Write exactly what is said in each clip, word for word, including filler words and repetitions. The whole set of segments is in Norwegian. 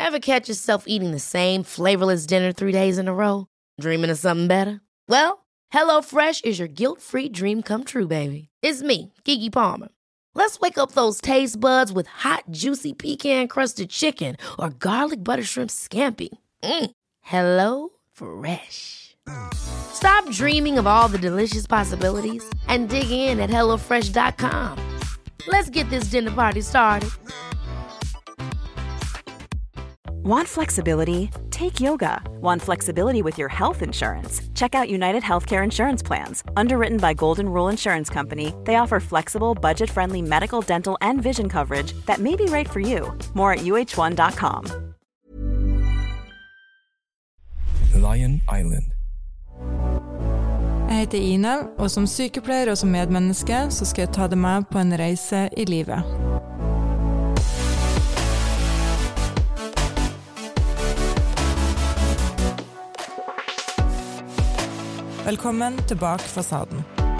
Ever catch yourself eating the same flavorless dinner three days in a row? Dreaming of something better? Well, HelloFresh is your guilt-free dream come true, baby. It's me, Keke Palmer. Let's wake up those taste buds with hot, juicy pecan-crusted chicken or garlic butter shrimp scampi. Mm. Hello Fresh. Stop dreaming of all the delicious possibilities and dig in at hello fresh dot com. Let's get this dinner party started. Want flexibility? Take yoga. Want flexibility with your health insurance? Check out United Healthcare Insurance Plans. Underwritten by Golden Rule Insurance Company, they offer flexible, budget-friendly medical, dental, and vision coverage that may be right for you. More at U H one dot com. Lion Island. Jeg heter Ina, og som sykepleier og som medmenneske så skal jeg ta deg med på en reise i livet. Velkommen til Bak fasaden.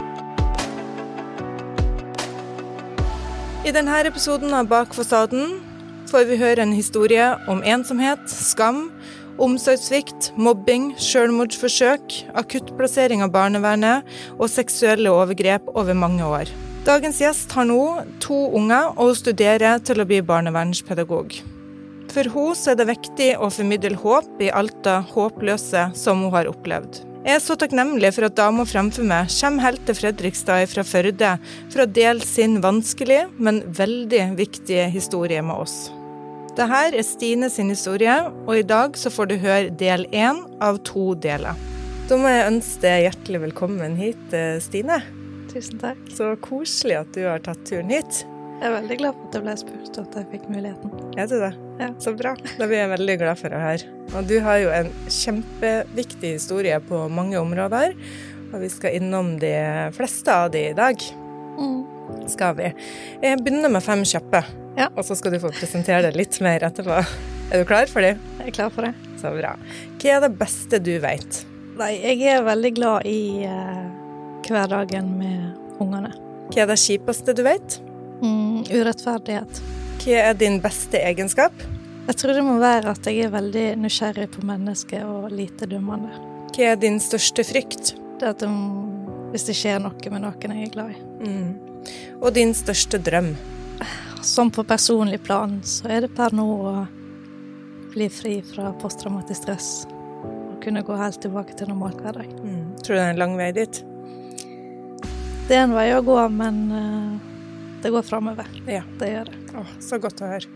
I denne episoden av Bak fasaden får vi høre en historie om ensomhet, skam, omsorgssvikt, mobbing, selvmordsforsøk, akuttplassering av barnevernet og seksuelle overgrep over mange år. Dagens gjest har nå to unger og studerer til å bli barnevernspedagog. For henne så er det viktig å formidle håp i alt det håpløse som hun har opplevd. Jeg er så takknemlig for at dama fremfor meg kommer helt til Fredrikstad fra Førde for å dele sin vanskelige, men veldig viktige historie med oss. Dette er Stine sin historie, og i dag så får du høre del én av to deler. Da må jeg ønske deg hjertelig velkommen hit, Stine. Tusen takk. Så koselig at du har tatt turen hit. Jeg er veldig glad for at jeg ble spurt og at jeg fikk muligheten. Er du det? Ja. Så bra. Da blir jeg veldig glad for å høre. Og du har jo en kjempeviktig historie på mange områder, og vi skal innom de fleste av de i dag. Mm. Skal vi. Jeg begynner med fem kjappe, ja. Og så skal du få presentere det litt mer etterpå. Er du klar for det? Jeg er klar for det. Så bra. Hva er det beste du vet? Nei, jeg er veldig glad i uh, hverdagen med ungene. Hva er det kjipeste du vet? Mm, urettferdighet. Hva er din beste egenskap? Jeg tror det må være at jeg er veldig nysgjerrig på mennesket og lite dømmende. Hva er din største frykt? Det at um, hvis det skjer noe med noen jeg er glad i. Mm. Og din største drøm? Som på personlig plan så er det per nå å bli fri fra posttraumatisk stress og kunne gå helt tilbake til normal hverdag. Mm. Tror du det er en lang vei dit? Det er en vei å gå, men uh, det går fremover. Ja. Det gjør det. Åh, så godt å høre.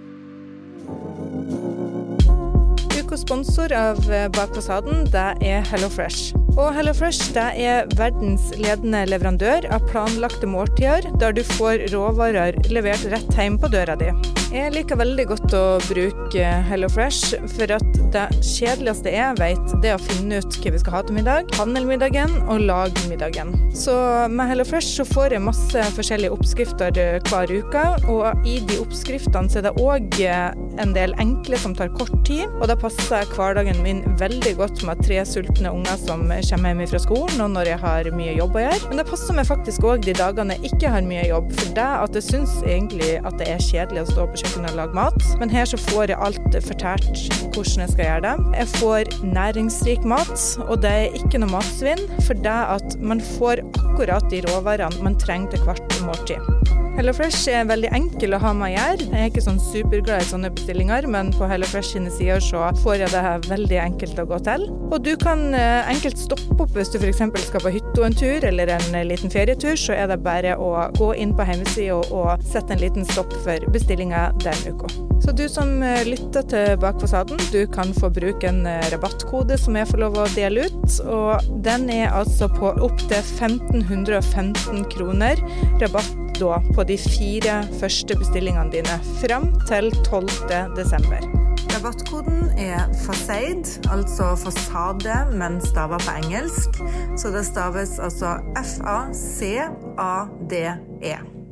Ukas sponsor av Bak fasaden, det er HelloFresh. Og HelloFresh, det er verdens ledende leverandør av planlagte måltider, der du får råvarer levert rett hjem på døra di. Jeg liker veldig godt å bruke HelloFresh, for at det kjedeligste jeg vet, det er å finne ut hva vi skal ha til middag, handle middagen og lage middagen. Så med HelloFresh så får jeg masse forskjellige oppskrifter hver uke, og i de oppskriftene så er det også en del enkle som tar kort tid, og det passer hverdagen min veldig godt med tre sultne unger som kommer hjem fra skolen, og når jeg har mye jobb å gjøre. Men det passer meg faktisk også de dagene jeg ikke har mye jobb, for det at jeg synes egentlig at det er kjedelig å stå på kjøkkenet og lage mat. Men her så får jeg alt fortalt hvordan jeg skal gjøre det. Jeg får næringsrik mat, og det er ikke noe matsvinn, for det at man får akkurat de råvarene man trenger til hvert måltid. HelloFresh er veldig enkel å ha med å gjøre. Jeg er ikke sånn superglad i sånne bestillinger, men på HelloFresh sine sider så får jeg det her veldig enkelt å gå til. Og du kan enkelt stoppe opp hvis du for eksempel skal på hytta en tur, eller en liten ferietur, så er det bare å gå inn på hjemmesiden og sette en liten stopp for bestillinger den uka. Så du som lytter til Bak fasaden, du kan få bruke en rabattkode som jeg får lov å dele ut, og den er altså på opp til femten femten kroner rabatt da på de fire første bestillingene dine frem til tolvte desember. Rabattkoden er FASADE, altså fasade, men stavet på engelsk, så det staves altså F A C A D E.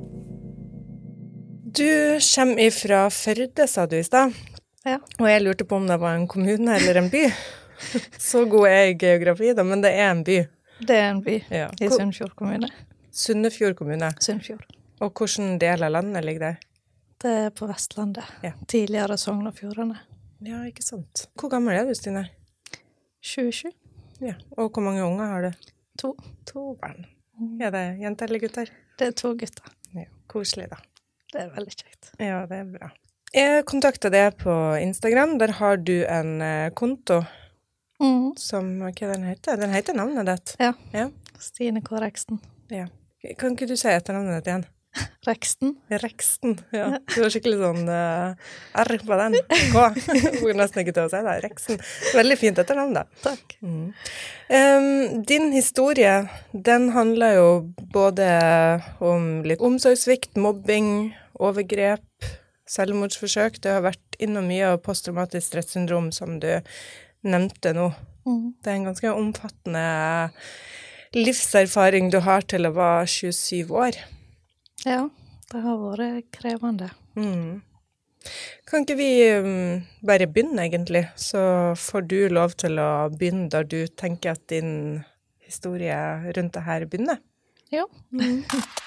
Du kommer ifra Førde, sa du i sted. Ja. Og jeg lurte på om det var en kommune eller en by. Så god er jeg i geografi da, men det er en by. Det er en by ja. i Sunnfjord kommune. Sunnfjord kommune. Sunnfjord. Og hvilken del av landet ligger der? Det er på Vestlandet. Ja. Tidligere Sogn og Fjordane. Ja, ikke sant. Hvor gammel er du, Stine? tjuesju. Ja, og hvor mange unger har du? To. To barn. Er det jenter eller gutter? Det er to gutter. Ja, koselig da. Det er veldig kjekt. Ja, det er bra. Jeg kontaktet deg på Instagram. Der har du en eh, konto Mm. som, hva den heter? Den heter navnet ditt. Ja. Ja. Stine K. Reksten. Ja. Kan ikke du si etter navnet ditt igjen? Reksten? Reksten, ja. Du har skikkelig sånn uh, R på den. K. Hvor nesten ikke til å si det. Reksten. Veldig fint etter navn da. Takk. Mm. Um, din historie, den handler jo både om litt omsorgssvikt, mobbing, overgrep, selvmordsforsøk. Du har vært innom mye av posttraumatisk stressyndrom som du nevnte nå. Mm. Det er en ganske omfattende livserfaring du har til å være tjuesyv år. Ja, det har vært krevende. Mm. Kan ikke vi um, bare begynne egentlig, så får du lov til å begynne da du tenker at din historie rundt det her begynner. Ja. Mm.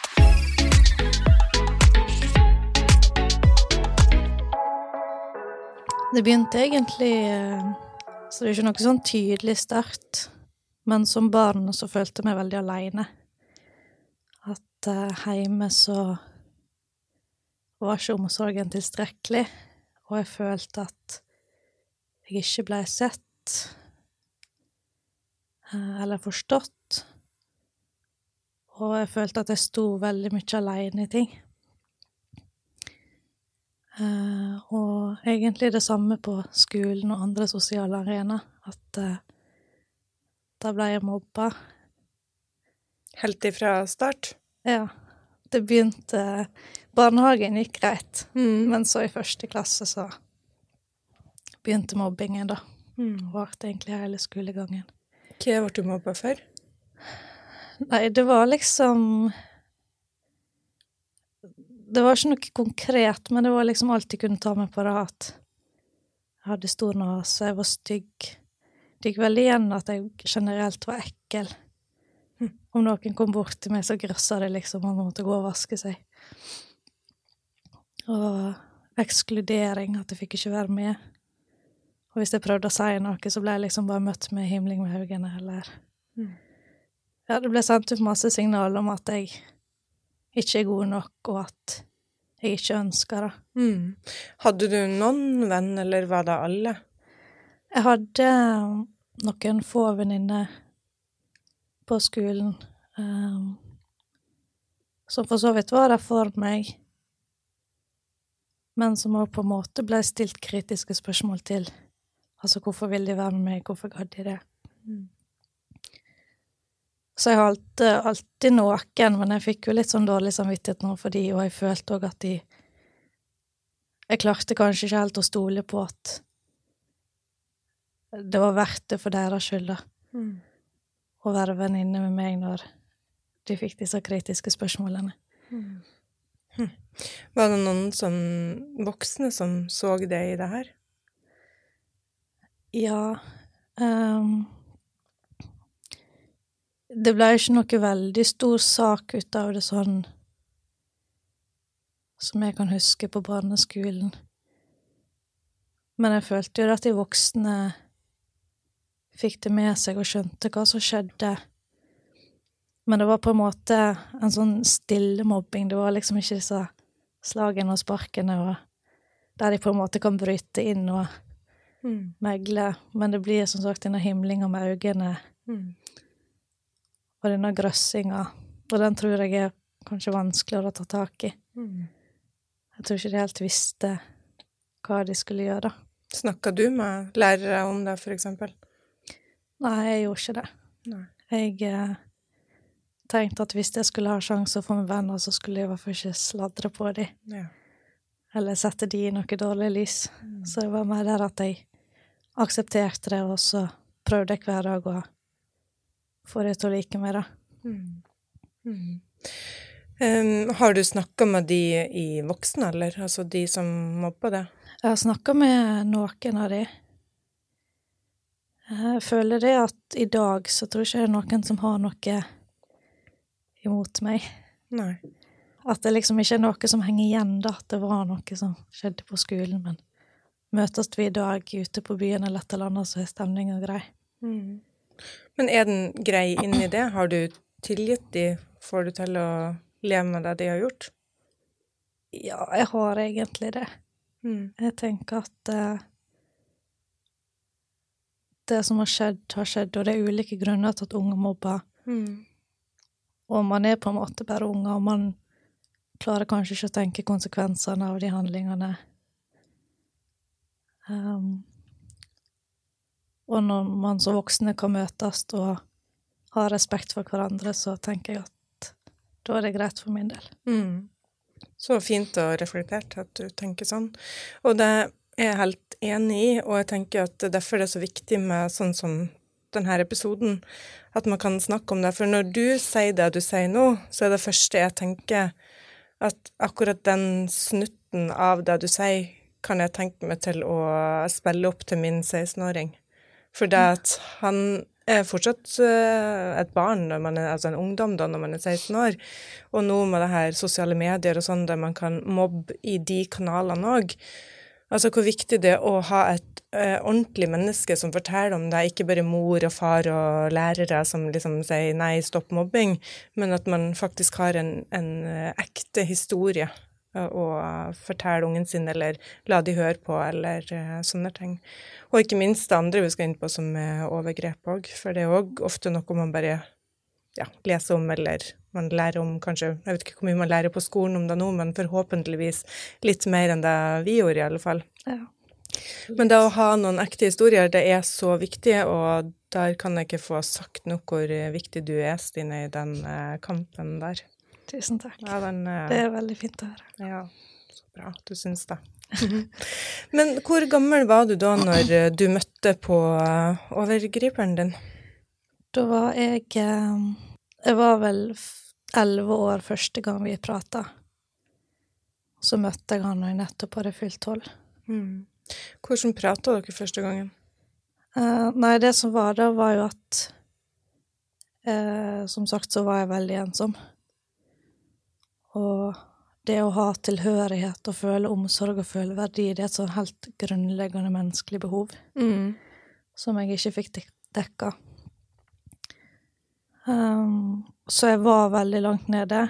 Det begynte egentlig, så det er ikke noe sånn tydelig start, men som barn så følte jeg meg veldig alene. At uh, hjemme så var ikke omsorgen tilstrekkelig, og jeg følte at jeg ikke ble sett, uh, eller forstått, og jeg følte at jeg sto veldig mye alene i ting. Uh, og egentlig det samme på skolen og andre sosiale arenaer, at uh, da ble jeg mobba. Helt ifra start? Ja, det begynte, barnehagen gikk greit, Mm. men så i første klasse så begynte mobbingen da, Mm. og varte egentlig hele skolegangen. Hva ble du mobba for? Nei, det var liksom, det var ikke noe konkret, men det var liksom alt jeg kunne ta meg på det, at jeg hadde stor nase, jeg var stygg. Det gikk veldig igjen at jeg generelt var ekkel. Hm. Om noen kom bort til meg, så grøssa det liksom, man måtte gå og vaske seg. Og ekskludering, at jeg fikk ikke være med. Og hvis jeg prøvde å si noe, så ble jeg liksom bare møtt med himling med øynene, eller... Mm. Ja, det ble sendt ut masse signal om at jeg ikke er god nok, og at jeg ikke ønsker det. Mm. Hadde du noen venn, eller var det alle? Jeg hadde noen få venninner på skolen, um, som for så vidt var der for meg, men som også på en måte ble stilt kritiske spørsmål til. Altså, hvorfor ville de være med meg? Hvorfor gadd de det? Mm. Så jeg har alltid, alltid noen, men jeg fikk jo litt sånn dårlig samvittighet nå for de, og jeg følte også at de... Jeg klarte kanskje ikke helt å stole på at det var verdt det for deres skyld da, Mm. å være venninne med meg når de fikk disse kritiske spørsmålene. Mm. Hm. Var det noen som, voksne som så det i det her? Ja, um, det ble ikke noe veldig stor sak ut av det sånn, som jeg kan huske på barneskolen. Men jeg følte jo at de voksne fikk det med seg og skjønte hva som skjedde. Men det var på en måte en sånn stille mobbing. Det var liksom ikke så slagene og sparkene, og der de på en måte kan bryte inn og Mm. megle. Men det blir som sagt denne himlinga med øynene, Mm. og denne grøssinga. Og den tror jeg er kanskje vanskeligere å ta tak i. Mm. Jeg tror ikke de helt visste hva de skulle gjøre. Snakket du med lærere om det, for eksempel? Nei, jeg gjorde ikke det. Nei. Jeg eh, tenkte at hvis jeg skulle ha sjanse å få med venner, så skulle jeg i hvert fall ikke sladre på dem. Ja. Eller sette de i noe dårlig lys. Mm. Så det var mer der at jeg aksepterte det, og så prøvde jeg hver dag å få det til å like meg da. Mm. Mm. Um, har du snakket med de i voksne, eller? Altså de som mobber det? Jeg har snakket med noen av de. Jeg føler det at i dag så tror ikke det er noen som har noe imot meg. Nei. At det liksom ikke er noe som henger igjen da, at det var noe som skjedde på skolen, men møtes vi i dag ute på byen eller et eller annet, så er stemningen grei. Mm. Men er den grei inni det? Har du tilgitt de? Får du til å leve med det de har gjort? Ja, jeg har egentlig det. Mm. Jeg tenker at uh, det som har skjedd, har skjedd, og det er ulike grunner til at unger mobber. Mm. Og man er på en måte bare unger, og man klarer kanskje ikke å tenke konsekvensene av de handlingene. Um, og når man som voksne kan møtes og ha respekt for hverandre, så tenker jeg at da er det greit for min del. Mm. Så fint og reflektert at du tenker sånn. Og det er jeg helt enig i, og jeg tenker at derfor er det så viktig med sånn som denne episoden, at man kan snakke om det. For når du sier det du sier nå, så er det første jeg tenker at akkurat den snutten av det du sier, kan jeg tenke meg til å spille opp til min seksten-åring. For det at han er fortsatt et barn, når man er, altså en ungdom da, når man er seksten år, og nå med det her sosiale medier og sånn, der man kan mobbe i de kanalene også. Altså hvor viktig det er å ha et eh, ordentlig menneske som forteller om det, ikke bare mor og far og lærere som liksom sier nei, stopp mobbing, men at man faktisk har en, en ekte historie å fortelle ungen sin, eller la de høre på, eller uh, sånne ting. Og ikke minst det andre vi skal inn på som er overgrep også, for det er også ofte noe man bare ja, leser om, eller man lærer om kanskje, jeg vet ikke hvor mye man lærer på skolen om det nå, men forhåpentligvis litt mer enn det vi gjorde i alle fall. Ja. Men det å ha noen ekte historier, det er så viktig, og der kan jeg ikke få sagt noe hvor viktig du er, Stine, i den uh, kampen der. Tusen takk. Ja, den, uh, det er veldig fint å høre. Ja, så bra at du synes det. Men hvor gammel var du da når du møtte på uh, overgriperen din? Da var jeg, uh, jeg var vel elleve år første gang vi pratet. Så møtte jeg han når jeg nettopp hadde fylt tolv. Mm. Hvordan pratet dere første gangen? Uh, nei, det som var da var jo at, uh, som sagt så var jeg veldig ensom. Og det å ha tilhørighet og føle omsorg og føle verdi, det er et sånn helt grunnleggende menneskelig behov, mm. som jeg ikke fikk dek- dekka. Um, så jeg var veldig langt nede.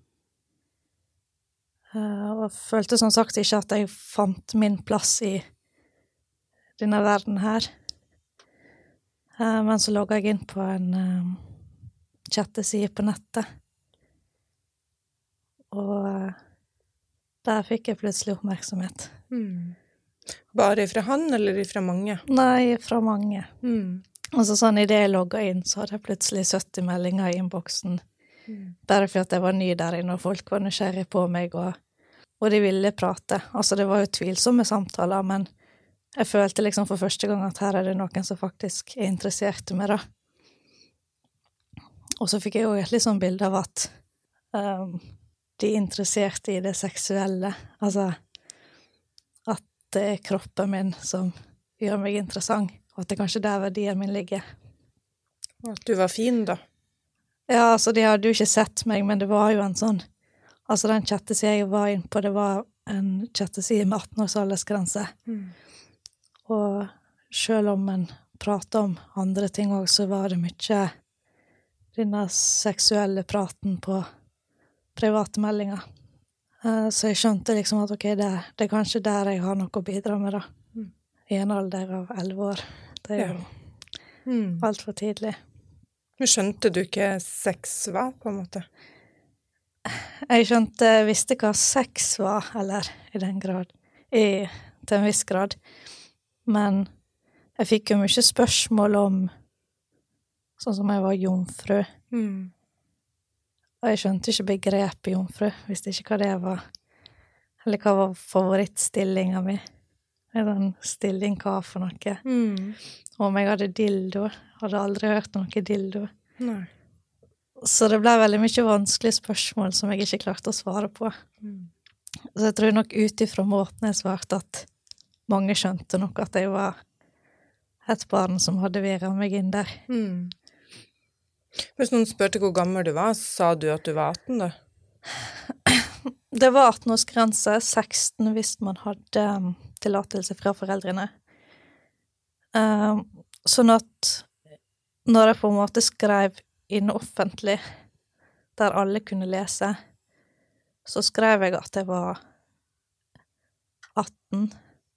Uh, og følte som sagt ikke at jeg fant min plass i denne verden her. Uh, men så logget jeg inn på en um, chatteside på nettet. Og uh, der fikk jeg plutselig oppmerksomhet. Mm. Bare fra han, eller fra mange? Nei, fra mange. Mm. Og så sånn, i det jeg logget inn, så hadde jeg plutselig sytti meldinger i innboksen. Mm. Bare for at jeg var ny der inne, og folk var nysgjerrig på meg, og, og de ville prate. Altså, det var jo tvilsomme samtaler, men jeg følte liksom for første gang at her er det noen som faktisk er interessert i meg, da. Og så fikk jeg jo et litt sånn bilde av at um, de er interessert i det seksuelle. Altså, at det er kroppen min som gjør meg interessant, og at det kanskje der verdien min ligger. Og at du var fin, da? Ja, altså, de hadde jo ikke sett meg, men det var jo en sånn, altså den chattesiden jeg var inn på, det var en chatteside med atten års aldersgrense. Mm. Og selv om en pratet om andre ting også, så var det mye denne seksuelle praten på private meldinger. Uh, så jeg skjønte liksom at ok, det, det er kanskje der jeg har noe å bidra med da. Mm. I en alder av elleve år. Det er jo ja. mm. alt for tidlig. Men skjønte du ikke sex var, på en måte? Jeg skjønte, visste hva sex var, eller i den grad, i, til en viss grad. Men jeg fikk jo mye spørsmål om, sånn som jeg var jomfru. Mm. Og jeg skjønte ikke begrepet jomfru, visste ikke hva det var. Eller hva var favorittstillinga mi. En sånn stilling hva for noe. Mm. Og om jeg hadde dildo, hadde aldri hørt noe dildo. Nei. Så det ble veldig mye vanskelige spørsmål som jeg ikke klarte å svare på. Mm. Så jeg tror nok utifra måten jeg svarte at mange skjønte nok at jeg var et barn som hadde vært meg inn der. Mm. Hvis noen spørte hvor gammel du var, sa du at du var atten da? Det var atten-årsgrense, seksten hvis man hadde tillatelse fra foreldrene. Uh, sånn at når jeg på en måte skrev inn offentlig, der alle kunne lese, så skrev jeg at jeg var atten.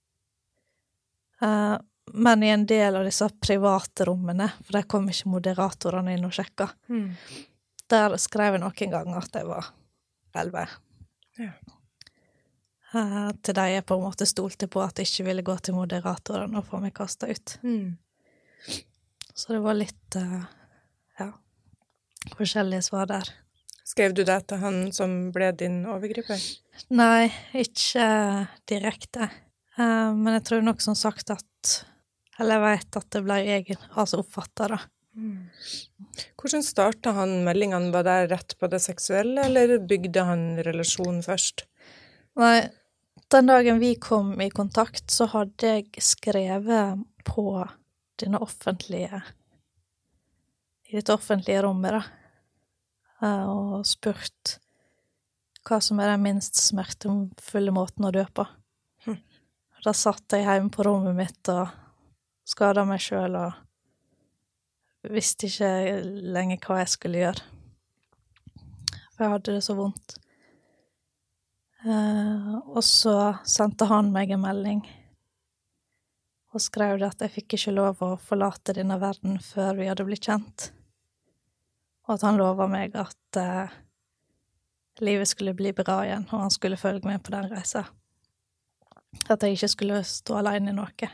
Uh, men i en del av disse private rommene, for der kom ikke moderatorene inn og sjekka, mm. der skrev jeg noen ganger at jeg var elleve. Ja. Uh, til de jeg på en måte stolte på at jeg ikke ville gå til moderatorene og få meg kastet ut. Mm. Så det var litt, uh, ja, forskjellige svar der. Skrev du det til han som ble din overgriper? Nei, ikke uh, direkte. Uh, men jeg tror nok som sagt at, eller jeg vet at det ble egen, altså oppfattet da. Mm. Hvordan startet han meldingen? Var det rett på det seksuelle, eller bygde han relasjonen først? Nei, den dagen vi kom i kontakt, så hadde jeg skrevet på denne offentlige, i dette offentlige rommet, da, og spurt hva som er den minst smertefulle måten å dø på. Hm. Da satt jeg hjemme på rommet mitt og skadet meg selv, og visste ikke lenge hva jeg skulle gjøre. For jeg hadde det så vondt. Uh, og så sendte han meg en melding og skrev det at jeg fikk ikke lov å forlate denne verden før vi hadde blitt kjent, og at han lovet meg at uh, livet skulle bli bra igjen, og han skulle følge meg på den reisen, at jeg ikke skulle stå alene i noe.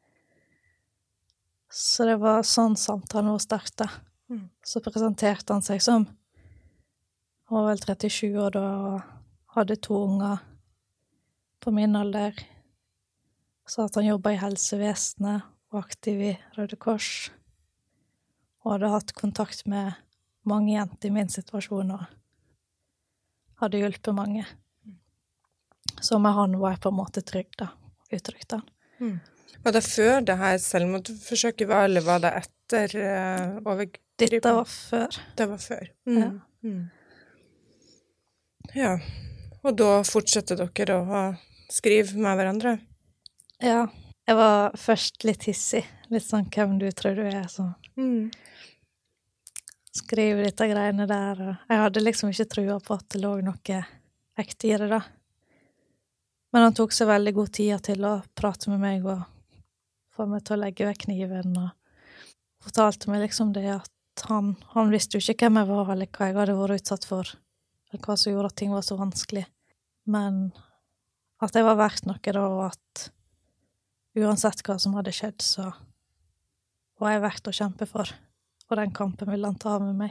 Så det var sånn samtalen vår startet. Mm. Så presenterte han seg som han var vel trettisju år da, og hadde to unger på min alder, så at han jobbet i helsevesenet og aktiv i Røde Kors, og hadde hatt kontakt med mange jenter i min situasjon, og hadde hjulpet mange. Så med han var jeg på en måte trygg da, uttrykte han. Mm. Var det før det her selvmordsforsøket var, eller var det etter uh, overgripet? Dette var før. Det var før. Mm. Ja. Mm. Ja. Og da fortsetter dere å skrive med hverandre? Ja, jeg var først litt hissig. Litt sånn, hvem du tror du er, så mm. skriver dette greiene der. Og jeg hadde liksom ikke trua på at det lå noe ekte i det da. Men han tok seg veldig god tid til å prate med meg og få meg til å legge vekk kniven, og fortalte meg liksom det at han, han visste jo ikke hvem jeg var, eller hva jeg hadde vært utsatt for, eller hva som gjorde at ting var så vanskelig. Men at jeg var verdt noe da, og at uansett hva som hadde skjedd, så var jeg verdt å kjempe for. Og den kampen ville han ta med meg.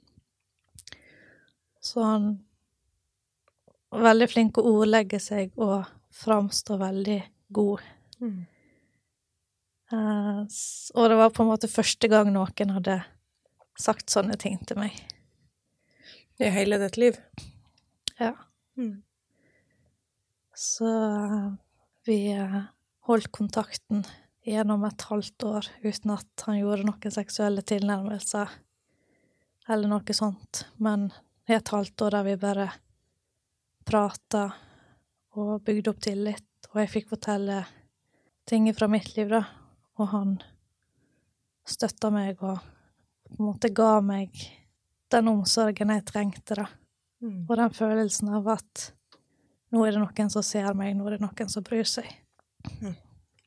Så han var veldig flink å ordlegge seg og framstå veldig god. Mm. Uh, og det var på en måte første gang noen hadde sagt sånne ting til meg. I hele ditt liv? Ja. Mm. Så uh, vi uh, holdt kontakten gjennom et halvt år uten at han gjorde noen seksuelle tilnærmelser eller noe sånt. Men i et halvt år der vi bare pratet og bygde opp tillit, og jeg fikk fortelle ting fra mitt liv da, og han støttet meg og på en måte ga meg den omsorgen jeg trengte da, mm. og den følelsen av at nå er det noen som ser meg, nå er det noen som bryr seg. Mm.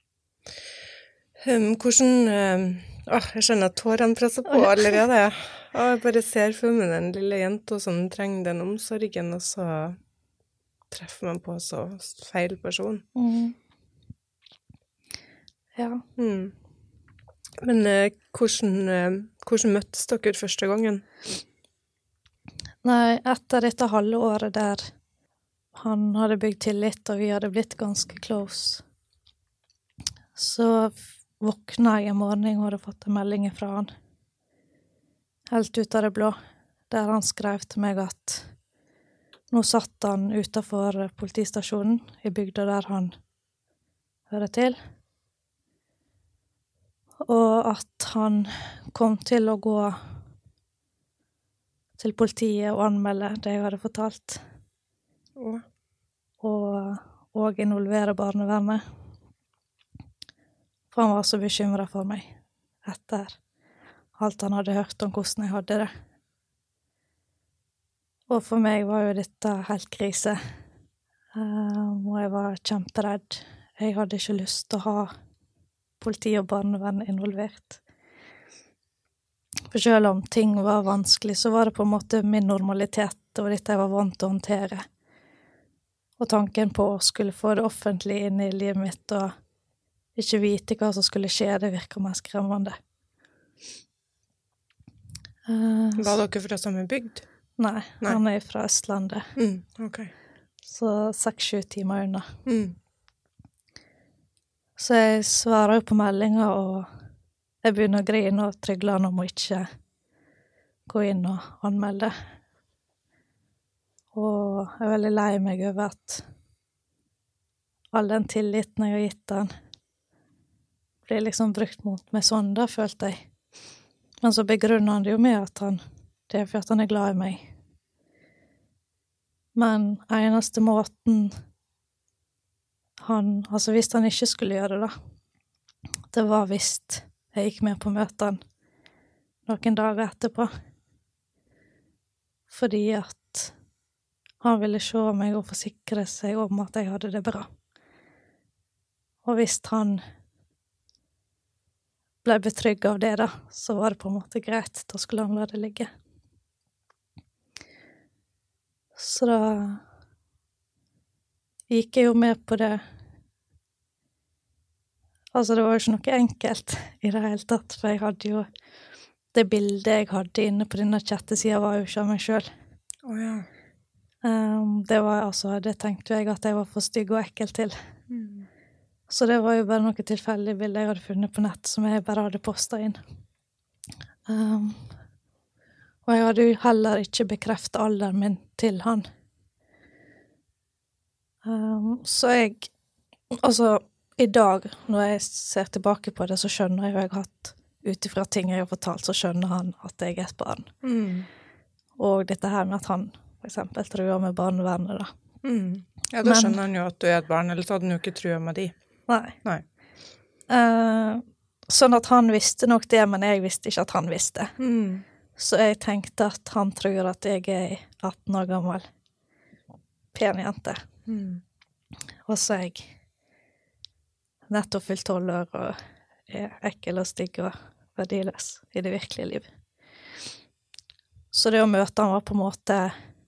Um, hvordan, um, åh, jeg skjønner at tårene presser på allerede. Åh, jeg bare ser for meg den lille jenta som trenger den omsorgen, og så treffer man på så feil person. Mm. Ja. Mm. Men uh, hvordan, uh, hvordan møttes dere første gangen? Nei, etter dette halve året der han hadde bygd tillit, og vi hadde blitt ganske close, så våkna jeg en morgen og hadde fått en melding fra han, helt ut av det blå, der han skrev til meg at nå satt han utenfor politistasjonen i bygda der han hører til, og at han kom til å gå til politiet og anmelde det jeg hadde fortalt, og, og involvere barnevernet. For han var så bekymret for meg etter alt han hadde hørt om hvordan jeg hadde det. Og for meg var jo dette helt krise. Um, og jeg var kjemperedd. Jeg hadde ikke lyst til å ha politi og barnevern involvert. For selv om ting var vanskelig, så var det på en måte min normalitet, og dette jeg var vant til å håndtere. Og tanken på å skulle få det offentlige inn i livet mitt, og ikke vite hva som skulle skje, det virker mer skremmende. Uh, var dere fra samme bygd? Nei, nei, han er fra Østlandet. Mm, ok. Så seks-sju timer unna. Mm. Så jeg svarer jo på meldinger, og jeg begynner å grine og trygle han om å ikke gå inn og anmelde. Og jeg er veldig lei meg over at all den tilliten jeg har gitt han blir liksom brukt mot meg sånn, da følte jeg. Men så begrunner han det jo med at han, det er for at han er glad i meg. Men eneste måten han, altså hvis han ikke skulle gjøre det da, det var hvis jeg gikk med på møtene noen dager etterpå. Fordi at han ville se meg og forsikre seg om at jeg hadde det bra. Og hvis han ble betrygget av det da, så var det på en måte greit. Da skulle han la det ligge. Så da gikk jeg jo med på det. Altså, det var jo ikke noe enkelt i det hele tatt, for jeg hadde jo, det bildet jeg hadde inne på denne chattesiden var jo ikke av meg selv. Å oh, ja. Um, det var altså, det tenkte jeg at jeg var for stygg og ekkel til. Mm. Så det var jo bare noen tilfeldige bilder jeg hadde funnet på nett, som jeg bare hadde postet inn. Um, og jeg hadde jo heller ikke bekreftet alderen min til han. Um, så jeg, altså, i dag, når jeg ser tilbake på det, så skjønner jeg jo jeg har hatt, utifra ting jeg har fortalt, så skjønner han at jeg er et barn. Mm. Og dette her med at han, for eksempel, truer med barnevernet, da. Mm. Ja, da skjønner han jo at du er et barn, eller så hadde han jo ikke truet med de. Nei. Nei. Uh, sånn at han visste nok det, men jeg visste ikke at han visste. Mm. Så jeg tenkte at han tror at jeg er atten år gammel. Pen jente. Mm. Og så er jeg nettopp fylt tolv år og er ekkel og stygg og verdiløs i det virkelige liv. Så det å møte han var på en måte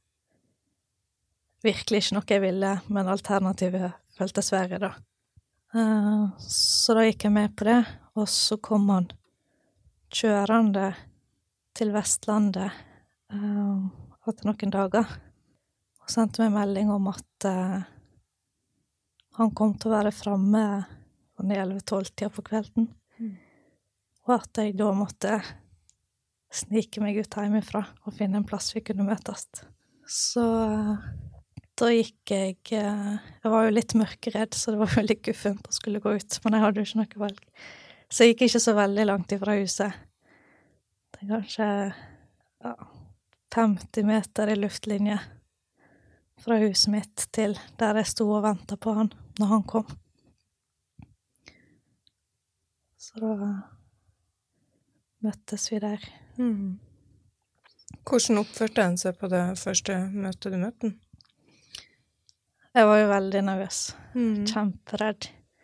virkelig ikke noe jeg ville, men alternativet føltes verre da. Uh, så da gikk jeg med på det, og så kom han kjørende til Vestlandet uh, etter noen dager, og sendte meg melding om at uh, han kom til å være fremme sånn i elleve-tolv-tida på kvelden, mm. og at jeg da måtte snike meg ut hjemmefra og finne en plass vi kunne møtes. Så uh, da gikk jeg, uh, jeg var jo litt mørkeredd, så det var jo litt guffent å skulle gå ut, men jeg hadde jo ikke noe valg. Så jeg gikk ikke så veldig langt ifra huset. Det er kanskje ja, femti meter i luftlinje fra huset mitt til der jeg stod og ventet på han når han kom. Så da møttes vi der. Mm. Hvordan oppførte han seg på det første møtet du møtte han? Jeg var jo veldig nervøs. Mm. Kjemperedd.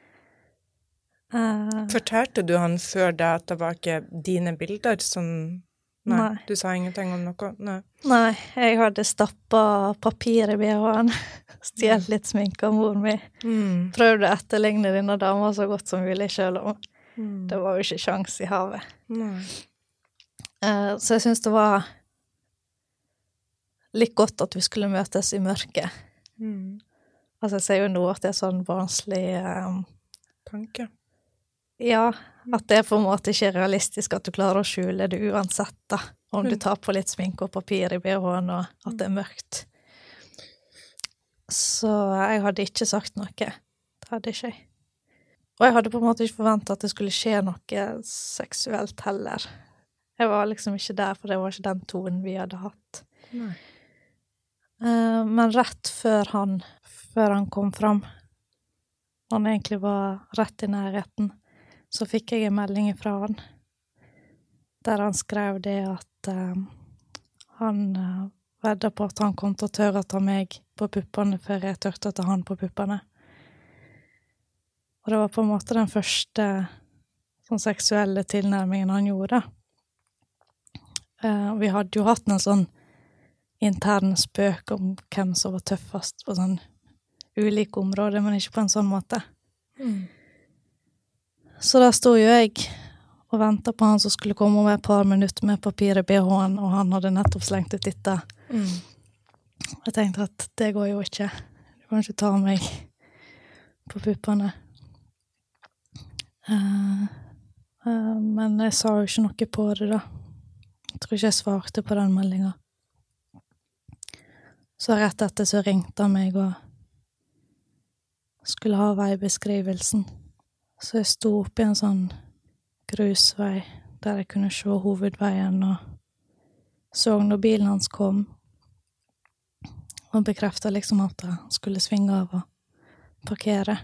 Uh, Fortalte du han før det at det var ikke dine bilder som... Nei, nei. Du sa ingenting om noe? Nei. Nei, jeg hadde stappet papir i B H-en, stjelt litt sminke av moren min, mm. prøvde å etterligne denne dama så godt som mulig selv om. Mm. Det var jo ikke sjans i havet. Nei. Uh, så jeg synes det var litt godt at vi skulle møtes i mørket. Mm. Altså, jeg ser jo nå at det er sånn barnslig... Um, tanke. Ja, at det er på en måte ikke realistisk at du klarer å skjule det uansett da, om du tar på litt sminke og papir i B H-en og at det er mørkt. Så jeg hadde ikke sagt noe. Det hadde ikke jeg. Og jeg hadde på en måte ikke forventet at det skulle skje noe seksuelt heller. Jeg var liksom ikke der, for det var ikke den tonen vi hadde hatt. Nei. Uh, men rett før han, før han kom fram, han egentlig var rett i nærheten, så fikk jeg en melding fra han, der han skrev det at uh, han uh, vedder på at han kom til å tørre å ta meg på puppene før jeg tørte å ta han på puppene. Og det var på en måte den første sånn seksuelle tilnærmingen han gjorde. Uh, vi hadde jo hatt en sånn intern spøk om hvem som var tøffest på sånn ulike områder, men ikke på en sånn måte. Mm. Så da stod jo jeg og ventet på han som skulle komme om et par minutter med papir i B H-en, og han hadde nettopp slengt ut dette. Mm. Jeg tenkte at det går jo ikke. Du kan ikke ta meg på puppene. Uh, uh, men jeg sa jo ikke noe på det da. Jeg tror ikke jeg svarte på den meldingen. Så rett etter så ringte han meg og skulle ha veibeskrivelsen. Så jeg stod oppe i en sånn grusvei der jeg kunne se hovedveien og så når bilen hans kom og bekreftet liksom at han skulle svinge av og parkere.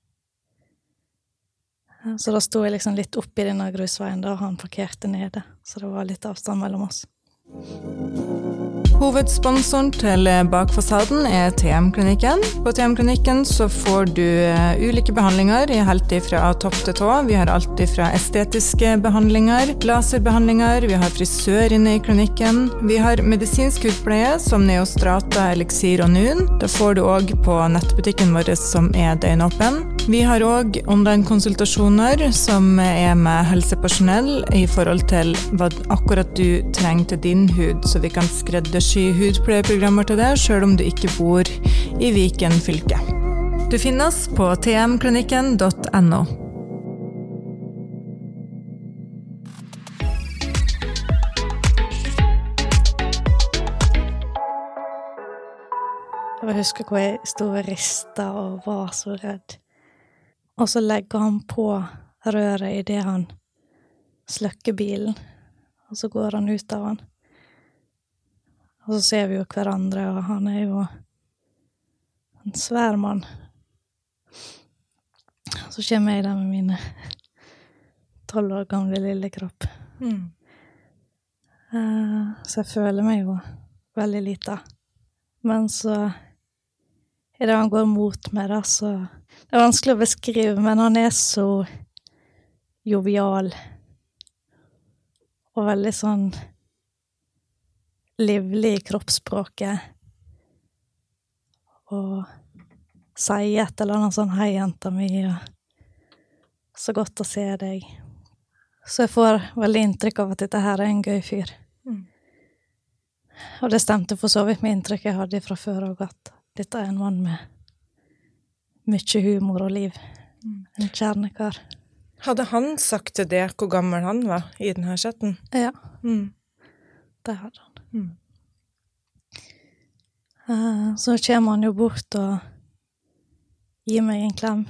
Så da stod jeg liksom litt oppe i denne grusveien da han parkerte nede, så det var litt avstand mellom oss. Hovedsponsoren til Bakfasaden er T M-klinikken. På T M-klinikken så får du ulike behandlinger, helt fra topp til tå. Vi har alt fra estetiske behandlinger, laserbehandlinger, vi har frisør inne i klinikken. Vi har medisinsk hudpleie som Neostrata, Elixir og Nun. Det får du også på nettbutikken vår som er døgnåpen. Vi har også online-konsultasjoner som er med helsepersonell i forhold til hva akkurat du trenger til din hud, så vi kan skreddersy hudpleieprogrammer til deg, selv om du ikke bor i Viken fylke. Du finner oss på t m klinikken punktum n o. Jeg husker hvor jeg stod og ristet og var så redd. Og så legger han på røret i det han sløkker bilen, og så går han ut av han. Og så ser vi jo hverandre, og han er jo en svær mann. Så kommer jeg der med mine tolv år gamle lille kropp. Mm. Uh, så jeg føler meg jo veldig lite. Men så er det han går mot meg da, så det er vanskelig å beskrive, men han er så jovial og veldig sånn livlig i kroppsspråket og sier et eller annet sånn hei jenta mi og så godt å se deg. Så jeg får veldig inntrykk av at dette her er en gøy fyr. Mm. Og det stemte for så vidt med inntrykk jeg hadde fra før og at dette er en mann med mye humor og liv. Mm. En kjernekar. Hadde han sagt til deg hvor gammel han var i denne chatten? Ja, mm. det hadde han. Mm. Uh, så kommer han jo bort og gir meg en klem.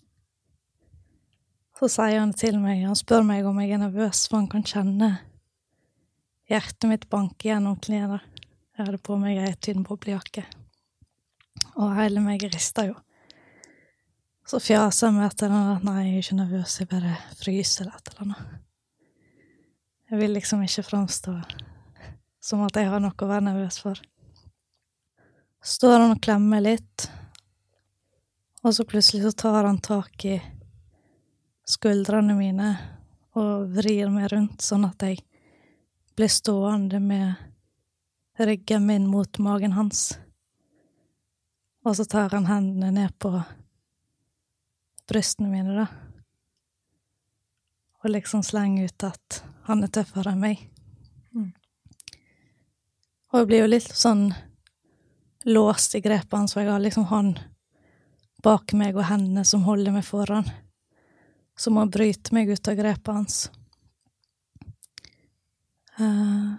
Så sier han til meg, han spør meg om jeg er nervøs, for han kan kjenne hjertet mitt banke gjennom knærne. Jeg hadde på meg en tynn boblejakke. Og hele meg ristet jo. Så fjaser jeg meg etter den at nei, jeg er ikke nervøs, jeg bare fryser eller et eller annet. Jeg vil liksom ikke fremstå som at jeg har noe å være nervøs for. Står han og klemmer litt, og så plutselig så tar han tak i skuldrene mine og vrir meg rundt sånn at jeg blir stående med ryggen min mot magen hans. Og så tar han hendene ned på brystene mine da. Og liksom slenger ut at han er tøffere enn meg. Mm. Og jeg blir jo litt sånn låst i grepet hans, så jeg har liksom han bak meg og hendene som holder meg foran. Som må bryte meg ut av grepet hans. Uh,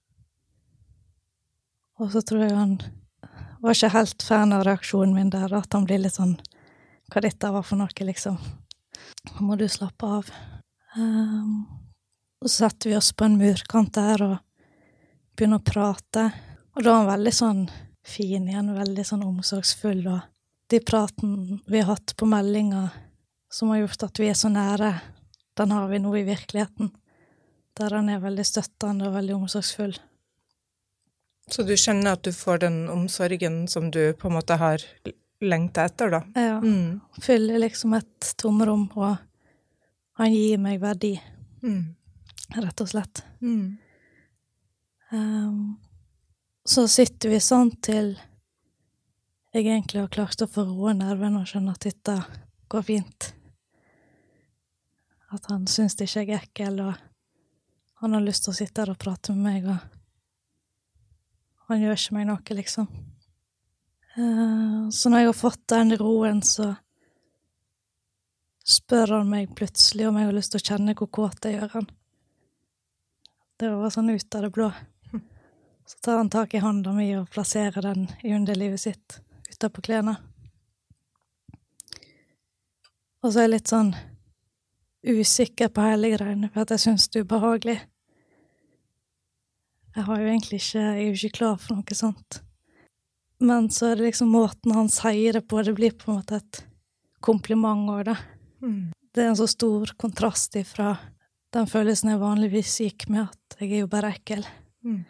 og så tror jeg han var ikke helt fan av reaksjonen min der, at han blir litt sånn hva dette var for noe, liksom. Nå må du slappe av. Um, og så setter vi oss på en murkant der og begynner å prate. Og da er han veldig sånn fin igjen, veldig sånn omsorgsfull. Og de praten vi har hatt på meldinger som har gjort at vi er så nære, den har vi nå i virkeligheten, der han er veldig støttende og veldig omsorgsfull. Så du skjønner at du får den omsorgen som du på en måte har lengtet etter, da? Ja, mm. fyller liksom et tomrom, og han gir meg verdi, mm. rett og slett. Mm. Um, så sitter vi sånn til jeg egentlig har klart å få roe nerven og skjønne at dette går fint. At han synes det ikke er ekkel, og han har lyst til å sitte her og prate med meg, og han gjør ikke meg noe, liksom. Uh, så når jeg har fått den roen, så spør han meg plutselig om jeg har lyst til å kjenne hvor kåt jeg gjør han. Det var sånn ut av det blå. Så tar han tak i handa mi og plasserer den i underlivet sitt, ute på klena. Og så er jeg litt sånn usikker på hele greiene, for at jeg synes det er ubehagelig. Jeg har jo egentlig ikke, jeg er jo ikke klar for noe sånt. Men så er det liksom måten han sier det på, det blir på en måte et kompliment over det. Mm. Det er en så stor kontrast ifra den følelsen jeg vanligvis gikk med, at jeg er jo bare ekkel. Mm.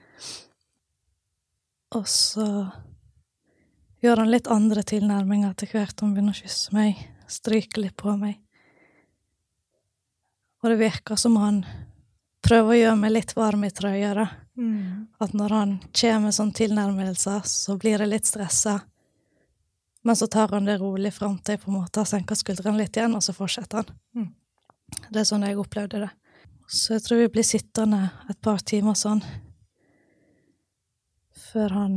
Og så gjør han litt andre tilnærminger til hvert. Han begynner å kysse meg, stryke litt på meg. Og det virker som han prøver å gjøre meg litt varm i trøyere. Mm. At når han kommer med sånn tilnærmelser, så blir jeg litt stresset. Men så tar han det rolig frem til på en måte, senker skulderen litt igjen, og så fortsetter han. Mm. Det er sånn jeg opplevde det. Så jeg tror vi blir sittende et par timer sånn, før han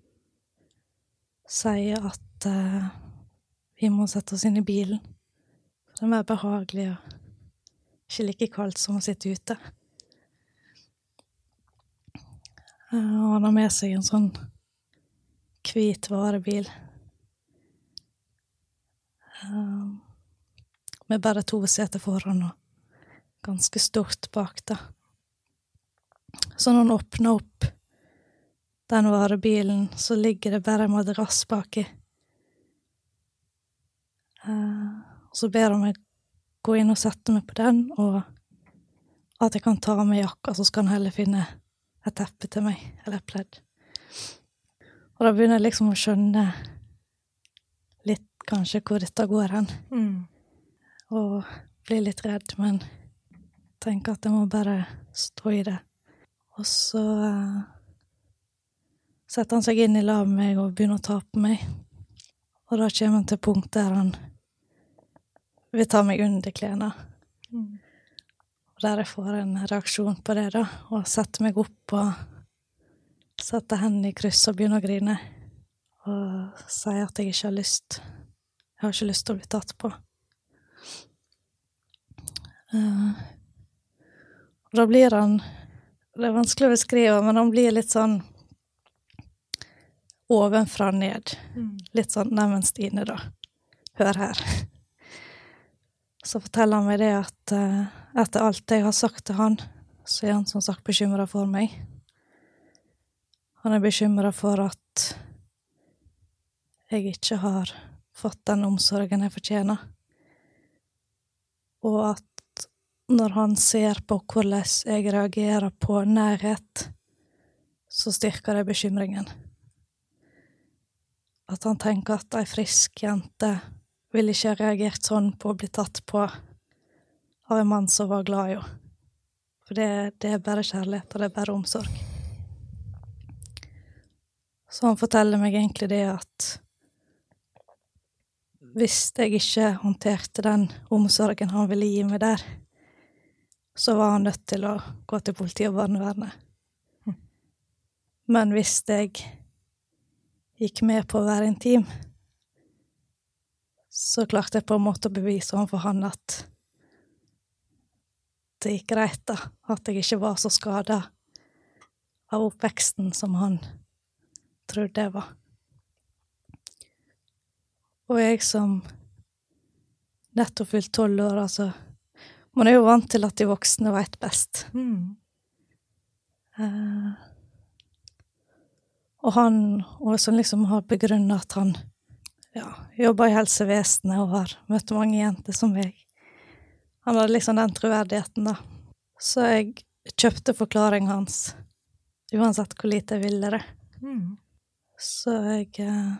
sier at uh, vi må sette oss inn i bilen. For det er mer behagelig og ikke like kaldt som å sitte ute. Uh, og han har med seg en sånn hvit varebil. Uh, med bare to seter foran og ganske stort bak da. Så når han åpner opp den varebilen, så ligger det bare en madrass baki. Uh, så ber han meg gå inn og sette meg på den, og at jeg kan ta med jakka, så skal han heller finne et teppe til meg, eller et pledd. Og da begynner jeg liksom å skjønne litt kanskje hvor dette går hen. Mm. Og bli litt redd, men tenker at jeg må bare stå i det. Og så uh, setter han seg inn i lag med meg og begynner å ta på meg. Og da kommer han til punkt der han vil ta meg under klena. Mm. Og der jeg får en reaksjon på det da, og setter meg opp og setter hendene i kryss og begynner å grine. Og sier at jeg ikke har lyst. Jeg har ikke lyst til å bli tatt på. Uh, og da blir han, det er vanskelig å beskrive, men han blir litt sånn ovenfra ned. Mm. Litt sånn, nei, men Stine da, hør her. Så forteller han meg det at uh, etter alt jeg har sagt til han, så er han som sagt bekymret for meg. Han er bekymret for at jeg ikke har fått den omsorgen jeg fortjener. Og at når han ser på hvordan jeg reagerer på nærhet, så styrker det bekymringen. At han tenker at en frisk jente ville ikke ha reagert sånn på å bli tatt på av en mann som var glad i henne. For det, det er bare kjærlighet, og det er bare omsorg. Så han forteller meg egentlig det at hvis jeg ikke håndterte den omsorgen han ville gi meg der, så var han nødt til å gå til politiet og barnevernet. Men hvis jeg gikk med på å være intim, så klarte jeg på en måte å bevise overfor han at det gikk greit da, at jeg ikke var så skadet av oppveksten som han trodde jeg var. Og jeg som nettopp fylt tolv år, altså, man er jo vant til at de voksne vet best. Mm. Uh, og han, og som liksom har begrunnet at han ja, jobber i helsevesenet og har møtt mange jenter som meg. Han hadde liksom den troverdigheten da. Så jeg kjøpte forklaringen hans, uansett hvor lite jeg ville det. Mm. Så jeg eh,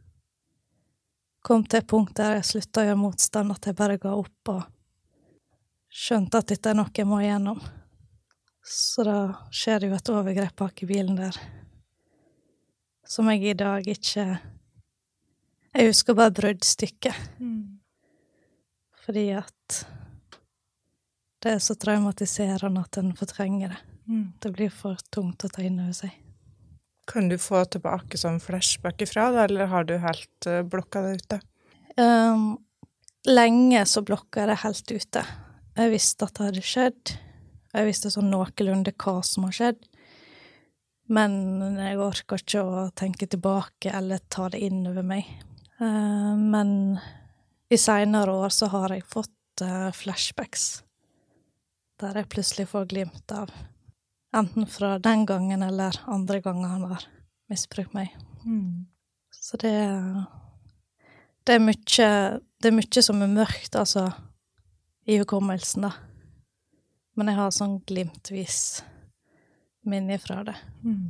kom til et punkt der jeg sluttet å gjøre motstand, at jeg bare ga opp og skjønte at dette er noe jeg må igjennom. Så da skjer det jo et overgrep bak i bilen der, som jeg i dag ikke... Jeg husker bare bruddstykket. Mm. Fordi at det er så traumatiserende at en fortrenger det. Mm. Det blir for tungt å ta inn over seg. Kan du få tilbake sånn flashback ifra det, eller har du helt uh, blokket det ute? Um, lenge så blokket jeg det helt ute. Jeg visste at det hadde skjedd. Jeg visste sånn noenlunde hva som har skjedd. Men jeg orker ikke å tenke tilbake eller ta det inn over meg. Uh, men i senere år så har jeg fått uh, flashbacks, der jeg plutselig får glimt av enten fra den gangen eller andre ganger han har misbrukt meg. Mm. Så det, det er mye, det er mye som er mørkt, altså, i hukommelsen da. Men jeg har sånn glimtvis minne fra det. Mm.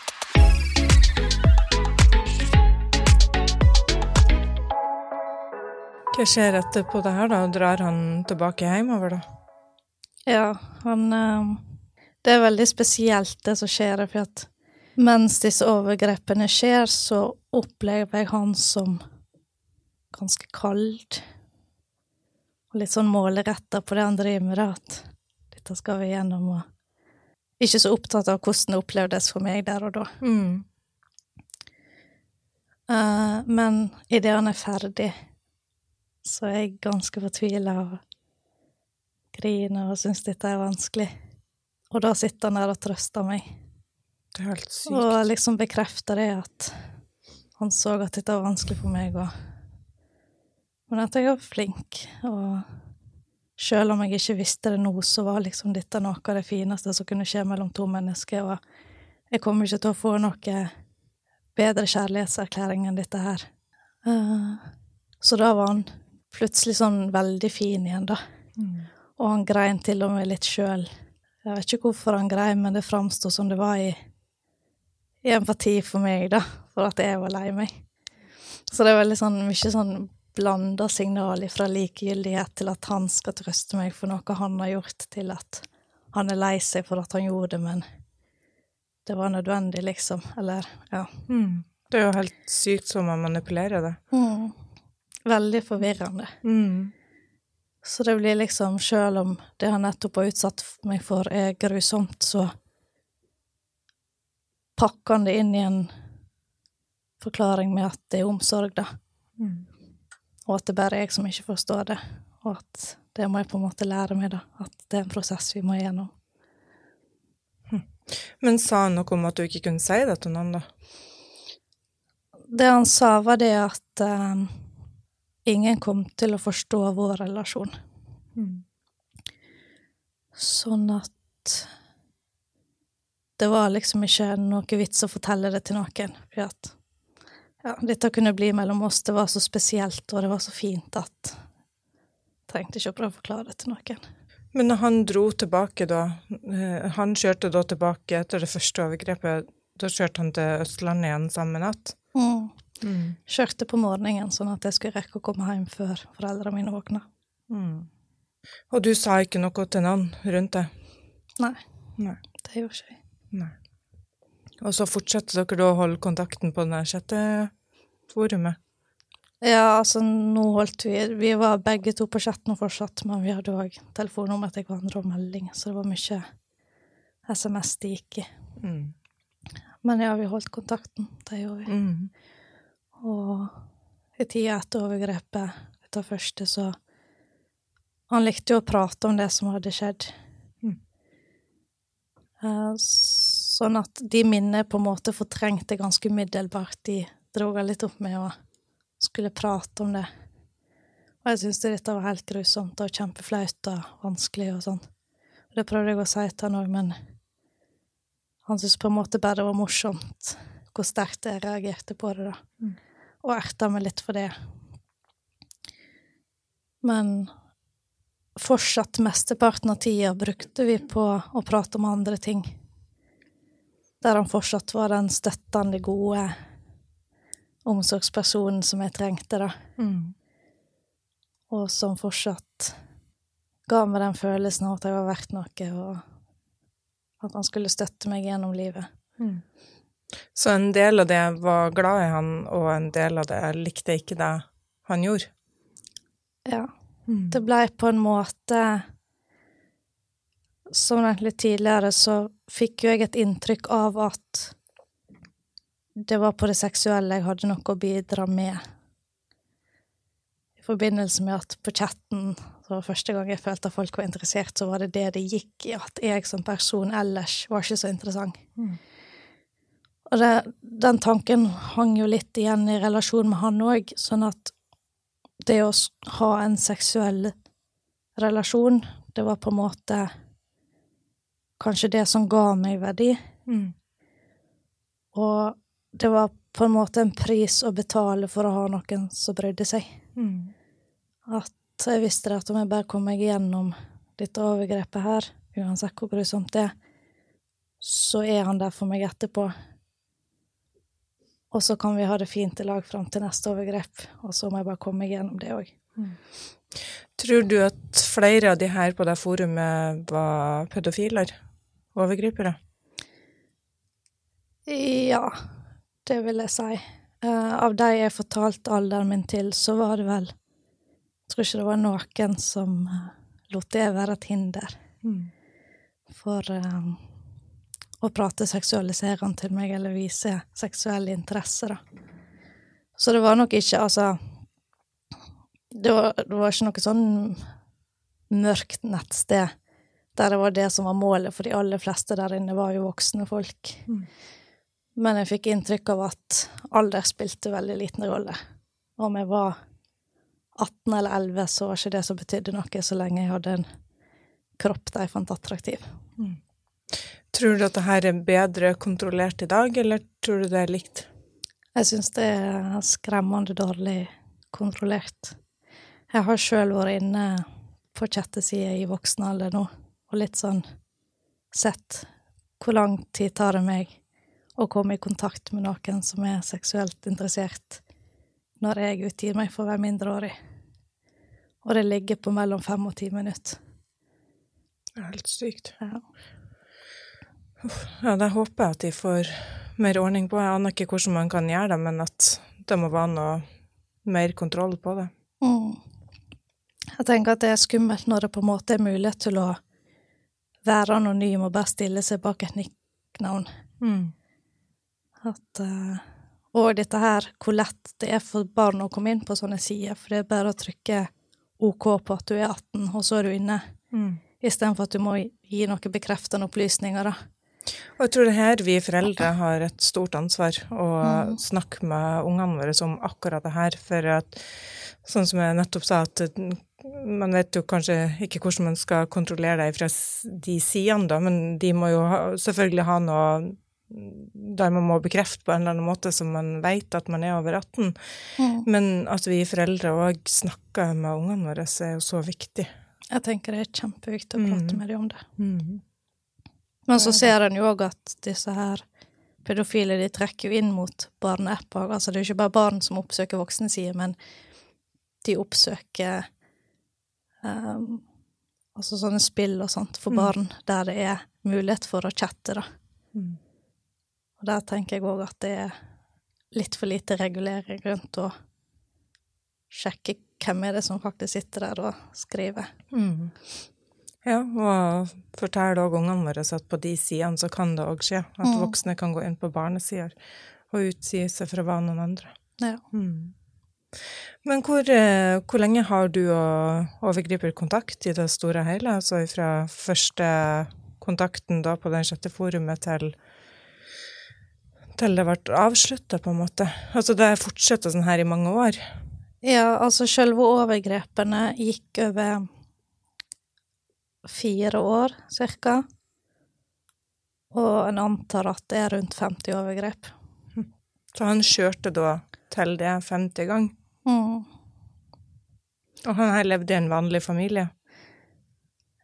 Hva skjer etterpå det her da? Drar han tilbake hjemover da? Ja, han... Uh, det er veldig spesielt det som skjer, for at mens disse overgrepene skjer, så opplever jeg han som ganske kald, og litt sånn målrettet på det han driver med, at dette skal vi gjennom, og ikke så opptatt av hvordan det opplevdes for meg der og da. Mm. Uh, men i det han er ferdig, så er jeg ganske fortvilet og griner og synes dette er vanskelig. Og da sitter han der og trøster meg. Det er helt sykt. Og liksom bekrefter det at han så at dette var vanskelig for meg. Og... Men at jeg var flink. Og selv om jeg ikke visste det nå, så var liksom dette noe av det fineste som kunne skje mellom to mennesker. Og jeg kommer ikke til å få noe bedre kjærlighetserklæring enn dette her. Uh, så da var han plutselig sånn veldig fin igjen da. Mm. Og han grein til og med litt selv. Jeg vet ikke hvorfor han grein, men det fremstod som det var i, i empati for meg da, for at jeg var lei meg. Så det er veldig sånn, mye sånn blandet signal fra likegyldighet til at han skal trøste meg for noe han har gjort, til at han er lei seg for at han gjorde det, men det var nødvendig liksom, eller ja. Mm. Det er jo helt sykt som man manipulerer det. Mm. Veldig forvirrende. Mm. Så det blir liksom, selv om det han nettopp har utsatt meg for er grusomt, så pakker han det inn i en forklaring med at det er omsorg da. Mm. Og at det bare er jeg som ikke forstår det. Og at det må jeg på en måte lære meg da, at det er en prosess vi må igjennom. Men sa han noe om at du ikke kunne si det til noen da? Det han sa var det at um, ingen kom til å forstå vår relasjon. Mm. Sånn at det var liksom ikke noe vits å fortelle det til noen. For at ja, dette kunne bli mellom oss. Det var så spesielt, og det var så fint at jeg trengte ikke å prøve å forklare det til noen. Men når han dro tilbake da, han kjørte da tilbake etter det første overgrepet, da kjørte han til Østlandet igjen samme natt? Mm. Mm. Kjørte på morgenen, sånn at jeg skulle rekke å komme hjem før foreldrene mine våkna. Mm. Og du sa ikke noe til noen rundt det? Nei, Nei. det gjorde ikke jeg. Nei. Og så fortsetter dere da å holde kontakten på denne chatteforumet? Ja, altså nå holdt vi, vi var begge to på chatten og fortsatt, men vi hadde også telefonnummer til hverandre og melding, så det var mye sms det gikk i. Mm. Men ja, vi holdt kontakten, det gjorde vi. Mm. Og i tida etter overgrepet, etter første, så han likte jo å prate om det som hadde skjedd. Mm. Uh, sånn at de minner på en måte fortrengte ganske umiddelbart. De drog litt opp med å skulle prate om det. Og jeg synes dette var helt grusomt og kjempeflaut og vanskelig og sånn. Og det prøvde jeg å si til han også, men han synes på en måte bare det var morsomt hvor sterkt jeg reagerte på det da. Mm. Og ertet meg litt for det. Men fortsatt mesteparten av tida brukte vi på å prate om andre ting. Der han fortsatt var den støttende, gode omsorgspersonen som jeg trengte da. Mm. Og som fortsatt ga meg den følelsen av at jeg var verdt noe, og at han skulle støtte meg gjennom livet. Mm. Så en del av det var glad i han, og en del av det likte ikke det han gjorde? Ja. Mm. Det ble på en måte, som nevnt litt tidligere, så fikk jo jeg et inntrykk av at det var på det seksuelle jeg hadde noe å bidra med. I forbindelse med at på chatten, så første gang jeg følte at folk var interessert, så var det det det gikk i, at jeg som person ellers var ikke så interessant. Mm. Og det, den tanken hang jo litt igjen i relasjon med han også, sånn at det å ha en seksuell relasjon, det var på en måte kanskje det som ga meg verdi. Mm. Og det var på en måte en pris å betale for å ha noen som brydde seg. Mm. At jeg visste det at om jeg bare kom meg gjennom dette overgrepet her, uansett hvor grusomt det er, så er han der for meg etterpå. Og så kan vi ha det fint i lag frem til neste overgrep, og så må jeg bare komme meg gjennom det også. Mm. Tror du at flere av de her på det forumet var pedofiler, overgripere? Ja, det vil jeg si. Uh, av de jeg fortalte alderen min til, så var det vel, jeg tror ikke det var noen som uh, lot det være et hinder Mm. for uh, å prate seksualiserende til meg, eller vise seksuelle interesser, da. Så det var nok ikke, altså, det var, det var ikke noe sånn mørkt nettsted, der det var det som var målet, for de aller fleste der inne var jo voksne folk. Mm. Men jeg fikk inntrykk av at alder spilte veldig liten rolle. Om jeg var atten eller elleve, så var ikke det som betydde noe, så lenge jeg hadde en kropp der jeg fant attraktiv. Mm. Tror du at det her er bedre kontrollert i dag, eller tror du det er likt? Jeg synes det er skremmende dårlig kontrollert. Jeg har selv vært inne på chattesider i voksen alder nå, og litt sånn sett hvor lang tid tar det meg å komme i kontakt med noen som er seksuelt interessert når jeg utgir meg for å være mindreårig. Og det ligger på mellom fem og ti minutter. Det er helt sykt. Ja. Ja, da håper jeg at de får mer ordning på. Jeg aner ikke hvordan man kan gjøre det, men at det må være noe mer kontroll på det. Mm. Jeg tenker at det er skummelt når det på en måte er mulighet til å være anonym og bare stille seg bak et nicknavn. Mm. At, uh, og dette her, hvor lett det er for barn å komme inn på sånne sider, for det er bare å trykke OK på at du er atten, og så er du inne. Mm. I stedet for at du må gi noen bekreftende opplysninger, da. Og jeg tror det her vi foreldre har et stort ansvar å Mm. snakke med ungene våre om akkurat det her, for at, sånn som jeg nettopp sa, at man vet jo kanskje ikke hvordan man skal kontrollere det fra de sidene da, men de må jo ha, selvfølgelig ha noe der man må bekrefte på en eller annen måte som man vet at man er over atten. Mm. Men at vi foreldre også snakker med ungene våre er jo så viktig. Jeg tenker det er kjempeviktig å Mm. prate med dem om det. Mm. Men så ser en jo også at disse her pedofile, de trekker jo inn mot barneapper. Altså det er jo ikke bare barn som oppsøker voksne sider, men de oppsøker um, altså sånne spill og sånt for Mm. barn, der det er mulighet for å chatte, da. Mm. Og der tenker jeg også at det er litt for lite regulering rundt å sjekke hvem er det som faktisk sitter der og skriver. Mm. Ja, og fortelle også ungene våre at på de sidene så kan det også skje, at Mm. voksne kan gå inn på barnesider og utsi seg for å være noen andre. Ja. Mm. Men hvor, eh, hvor lenge har du og overgriper kontakt i det store og hele? Altså fra første kontakten da på den sjette forumet til, til det ble avsluttet på en måte. Altså det fortsetter sånn her i mange år. Ja, altså selve overgrepene gikk over fire år, cirka. Og en antar at det er rundt femti overgrep. Så han kjørte da til det femti gang. Mm. Og han her levde i en vanlig familie.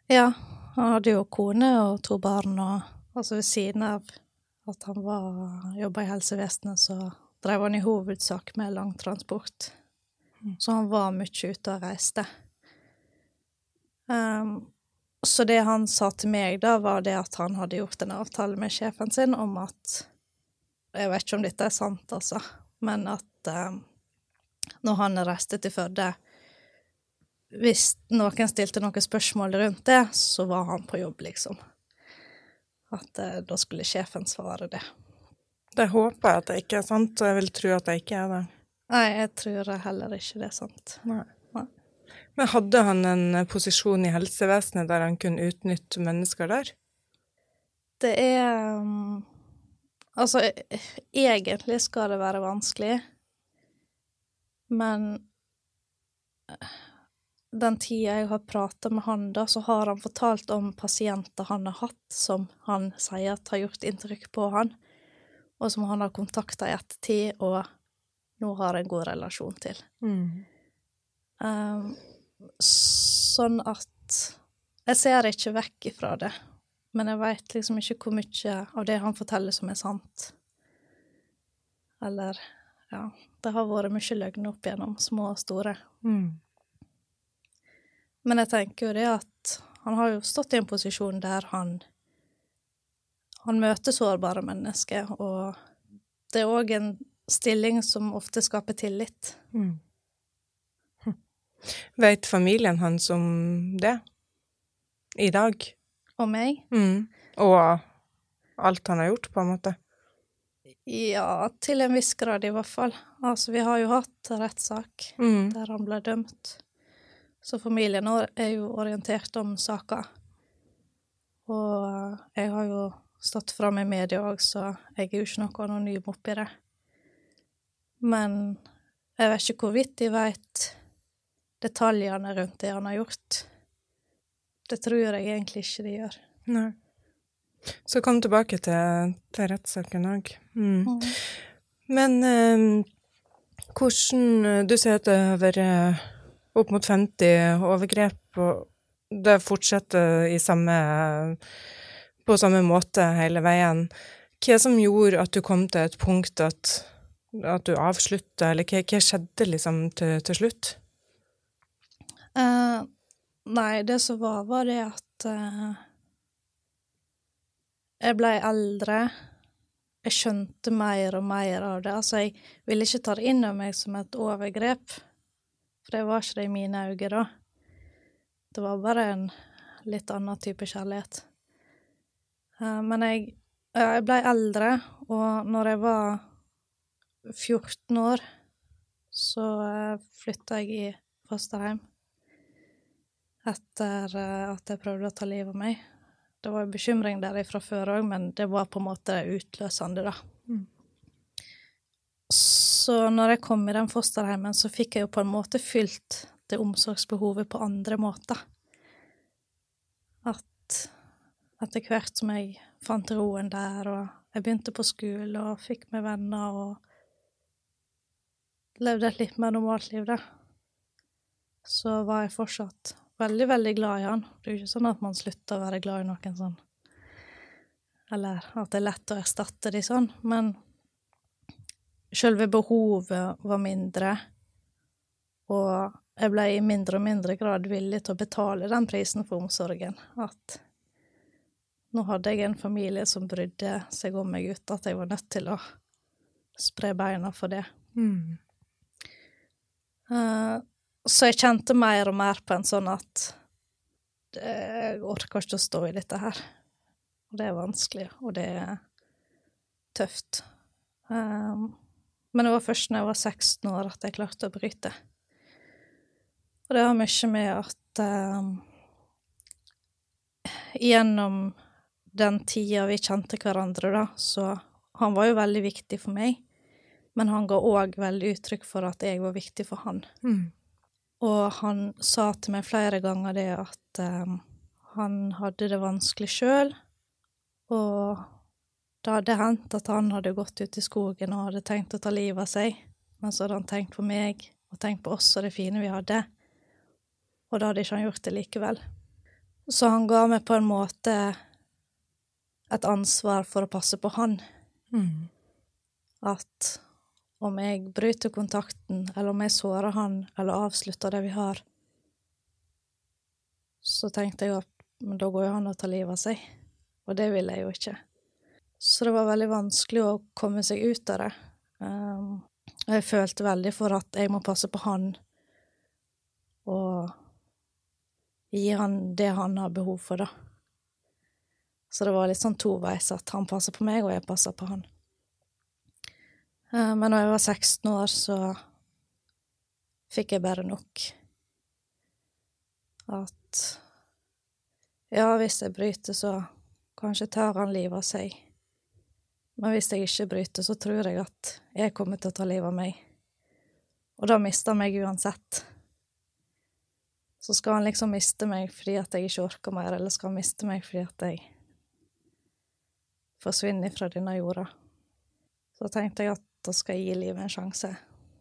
Ja, han hadde jo kone og to barn, og altså ved siden av at han var, jobbet i helsevesenet, så drev han i hovedsak med langtransport. Mm. Så han var mye ute og reiste. Um, så det han sa til meg da, var det at han hadde gjort en avtale med sjefen sin om at, jeg vet ikke om dette er sant altså, men at um, når han reiste til Førde, hvis noen stilte noen spørsmål rundt det, så var han på jobb, liksom. At uh, da skulle sjefen svare det. Det håper jeg at det ikke er sant, og jeg vil tro at det ikke er det. Nei, jeg tror heller ikke det er sant. Nei. Nei. Men hadde han en posisjon i helsevesenet der han kunne utnytte mennesker der? Det er... Um, altså, egentlig skal det være vanskelig, men den tiden jeg har pratet med han da, så har han fortalt om pasienter han har hatt, som han sier at har gjort inntrykk på han, og som han har kontaktet i ettertid, og nå har en god relasjon til. Mm. Um, sånn at jeg ser ikke vekk ifra det, men jeg vet liksom ikke hvor mye av det han forteller som er sant. Eller, ja, det har vært mye løgn opp gjennom små og store. Mm. Men jeg tenker jo det at han har jo stått i en posisjon der han, han møter sårbare mennesker, og det er også en stilling som ofte skaper tillit. Mm. Hm. Vet familien hans om det? I dag? Om meg? Mm. Og alt han har gjort, på en måte? Ja, til en viss grad i hvert fall. Altså, vi har jo hatt rettssak mm. der han ble dømt. Så familien er jo orientert om saker. Og jeg har jo stått frem i media også, så jeg er jo ikke noe anonym oppi det. Men jeg vet ikke hvorvidt de vet detaljene rundt det han har gjort. Det tror jeg egentlig ikke de gjør. Nei. Så kom tilbake til, til rettssaken også. Mm. Mm. Men eh, hvordan, du sier at det har vært opp mot femti overgrep, og det fortsetter i samme, på samme måte hele veien. Hva som gjorde at du kom til et punkt at, at du avsluttet, eller hva, hva skjedde liksom til, til slutt? Uh, nei, det som var, var det at uh, jeg ble eldre. Jeg skjønte mer og mer av det. Altså, jeg ville ikke ta det inn av meg som et overgrep, for det var ikke det i mine øyne da. Det var bare en litt annen type kjærlighet. Uh, men jeg, jeg ble eldre, og når jeg var fjorten år, så uh, flyttet jeg i fosterhjem. Etter uh, at jeg prøvde å ta livet av meg. Det var en bekymring derifra før også, men det var på en måte utløsende da. Mm. Så når jeg kom i den fosterheimen, så fikk jeg jo på en måte fylt det omsorgsbehovet på andre måter. At etter hvert som jeg fant roen der, og jeg begynte på skole og fikk med venner og levde et litt mer normalt liv der, så var jeg fortsatt veldig, veldig glad i han. Det er jo ikke sånn at man slutter å være glad i noen sånn, eller at det er lett å erstatte de sånn, men selve behovet var mindre, og jeg ble i mindre og mindre grad villig til å betale den prisen for omsorgen. At nå hadde jeg en familie som brydde seg om meg ut, at jeg var nødt til å spre beina for det. Mm. Uh, så jeg kjente mer og mer på en sånn at jeg orker ikke å stå i dette her. Og det er vanskelig, og det er tøft. Um, Men det var først når jeg var seksten år at jeg klarte å bryte. Og det har mye med at um, gjennom den tiden vi kjente hverandre da, så han var jo veldig viktig for meg, men han ga også veldig uttrykk for at jeg var viktig for han. Mm. Og han sa til meg flere ganger det at um, han hadde det vanskelig selv, og det hadde hendt at han hadde gått ut i skogen og hadde tenkt å ta livet av seg, men så hadde han tenkt på meg og tenkt på oss og det fine vi hadde, og da hadde ikke han gjort det likevel. Så han ga meg på en måte et ansvar for å passe på han. Mm. At om jeg bryter kontakten, eller om jeg sårer han, eller avslutter det vi har, så tenkte jeg at men da går jo han å ta livet av seg. Og det ville jeg jo ikke. Så det var veldig vanskelig å komme seg ut av det. Um, og jeg følte veldig for at jeg må passe på han, og gi han det han har behov for, da. Så det var litt sånn toveis at han passer på meg, og jeg passer på han. Uh, men når jeg var seksten år, så fikk jeg bare nok. At ja, hvis jeg bryter, så kanskje tar han livet av seg. Men hvis jeg ikke bryter, så tror jeg at jeg kommer til å ta livet av meg. Og da mister han meg uansett. Så skal han liksom miste meg fordi at jeg ikke orker mer, eller skal han miste meg fordi at jeg forsvinner fra denne jorda. Så tenkte jeg at da skal jeg gi livet en sjanse.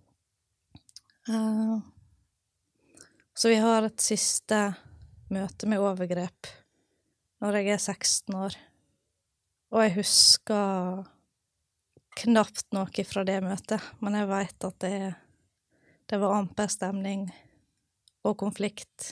Uh, så vi har et siste møte med overgrep når jeg er seksten år. Og jeg husker knapt noe fra det møtet, men jeg vet at det, det var amper stemning og konflikt,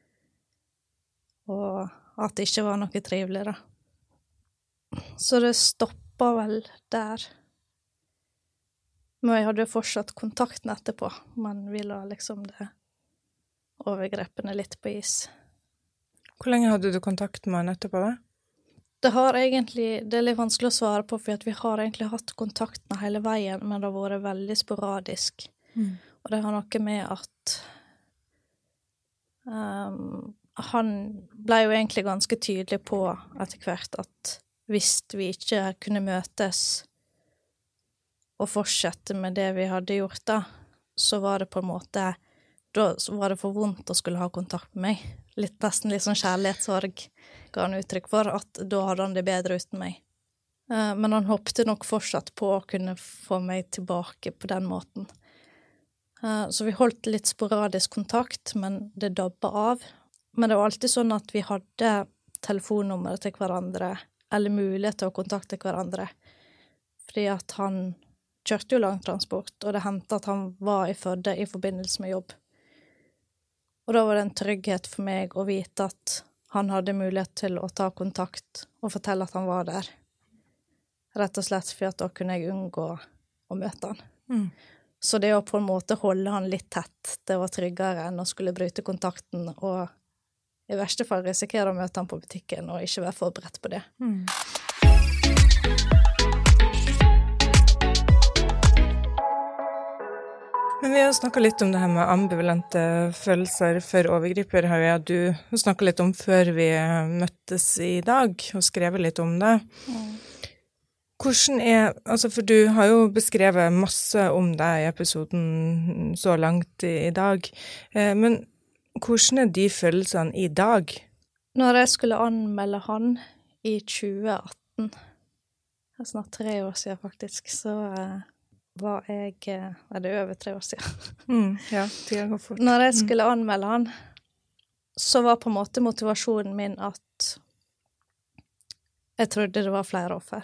og at det ikke var noe trivelig, da. Så det stoppet vel der. Men jeg hadde jo fortsatt kontakten etterpå, men vi la liksom det overgrepene litt på is. Hvor lenge hadde du kontakt med han etterpå da? Det har egentlig, det er litt vanskelig å svare på, for vi har egentlig hatt kontakt med hele veien, men det har vært veldig sporadisk. Mm. Og det har noe med at um, han ble jo egentlig ganske tydelig på etter hvert at hvis vi ikke kunne møtes og fortsette med det vi hadde gjort da, så var det på en måte, da var det for vondt å skulle ha kontakt med meg. Litt, nesten litt sånn kjærlighetssorg ga han uttrykk for, at da hadde han det bedre uten meg. Uh, men han hoppte nok fortsatt på å kunne få meg tilbake på den måten. Uh, så vi holdt litt sporadisk kontakt, men det dabba av. Men det var alltid sånn at vi hadde telefonnummer til hverandre, eller mulighet til å kontakte hverandre. Fordi at han kjørte jo langtransport, og det hendte at han var i Førde i forbindelse med jobb. Og da var det en trygghet for meg å vite at han hadde mulighet til å ta kontakt og fortelle at han var der. Rett og slett for at da kunne jeg unngå å møte han. Mm. Så det å på en måte holde han litt tett, det var tryggere enn å skulle bryte kontakten og i verste fall risikere å møte han på butikken og ikke være forberedt på det. Mm. Men vi har snakket litt om det her med ambivalente følelser for overgriper, har jeg du snakket litt om før vi møttes i dag, og skrevet litt om det. Mm. Hvordan er, altså for du har jo beskrevet masse om det i episoden så langt i, i dag, eh, men hvordan er de følelsene i dag? Når jeg skulle anmelde han i tjue atten, det er snart tre år siden faktisk, så... Eh, var jeg, er det over tre år siden. Mm, ja, tiden går fort. Når jeg skulle anmelde han, så var på en måte motivasjonen min at jeg trodde det var flere offer.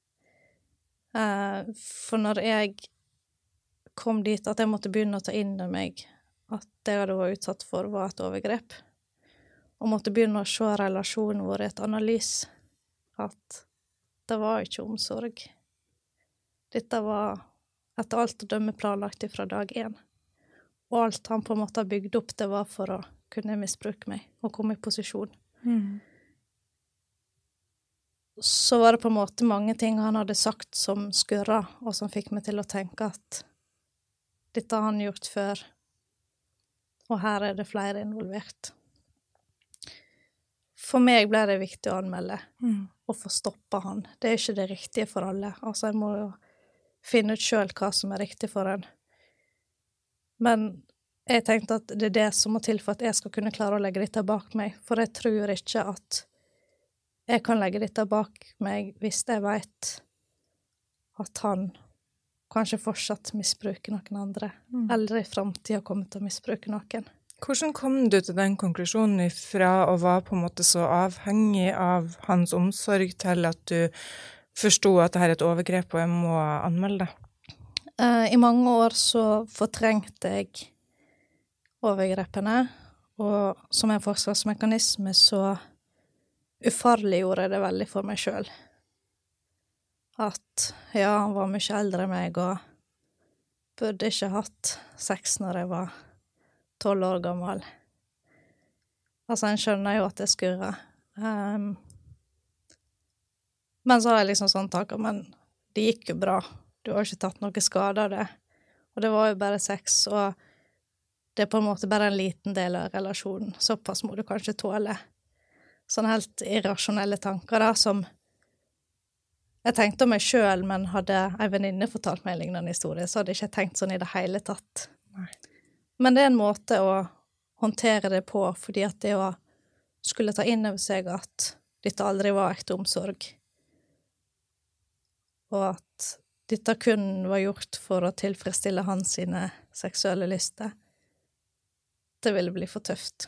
Uh, for når jeg kom dit at jeg måtte begynne å ta inn i meg at det jeg hadde vært utsatt for var et overgrep, og måtte begynne å se relasjonen vår i et analys, at det var ikke omsorg. Dette var etter alt å dømme planlagt fra dag én. Og alt han på en måte har bygd opp, det var for å kunne misbruke meg og komme i posisjon. Mm. Så var det på en måte mange ting han hadde sagt som skurra, og som fikk meg til å tenke at dette har han gjort før, og her er det flere involvert. For meg ble det viktig å anmelde, mm. og få stoppe han. Det er ikke det riktige for alle. Altså, jeg må jo finne ut selv hva som er riktig for en. Men jeg tenkte at det er det som må til for at jeg skal kunne klare å legge dette bak meg, for jeg tror ikke at jeg kan legge dette bak meg hvis jeg vet at han kanskje fortsatt misbruker noen andre, mm. eller i fremtiden kommer til å misbruke noen. Hvordan kom du til den konklusjonen fra å være på en måte så avhengig av hans omsorg til at du forstod at det her er et overgrep og jeg må anmelde det? Uh, I mange år så fortrengte jeg overgrepene, og som en forsvarsmekanisme så ufarliggjorde jeg det veldig for meg selv. At ja, han var mye eldre enn meg, og burde ikke hatt sex når jeg var tolv år gammel. Altså, en skjønner jo at det skurrer. Um, men så har jeg liksom sånn taket, men det gikk jo bra. Du har ikke tatt noe skade av det. Og det var jo bare sex, og det er på en måte bare en liten del av relasjonen. Såpass må du kanskje tåle. Sånne helt irrasjonelle tanker da, som jeg tenkte om meg selv, men hadde en venninne fortalt meg en lignende historie, så hadde jeg ikke tenkt sånn i det hele tatt. Nei. Men det er en måte å håndtere det på, fordi at det å skulle ta inn over seg at dette aldri var ekte omsorg, og at dette kun var gjort for å tilfredsstille hans sine seksuelle lyster, det ville bli for tøft.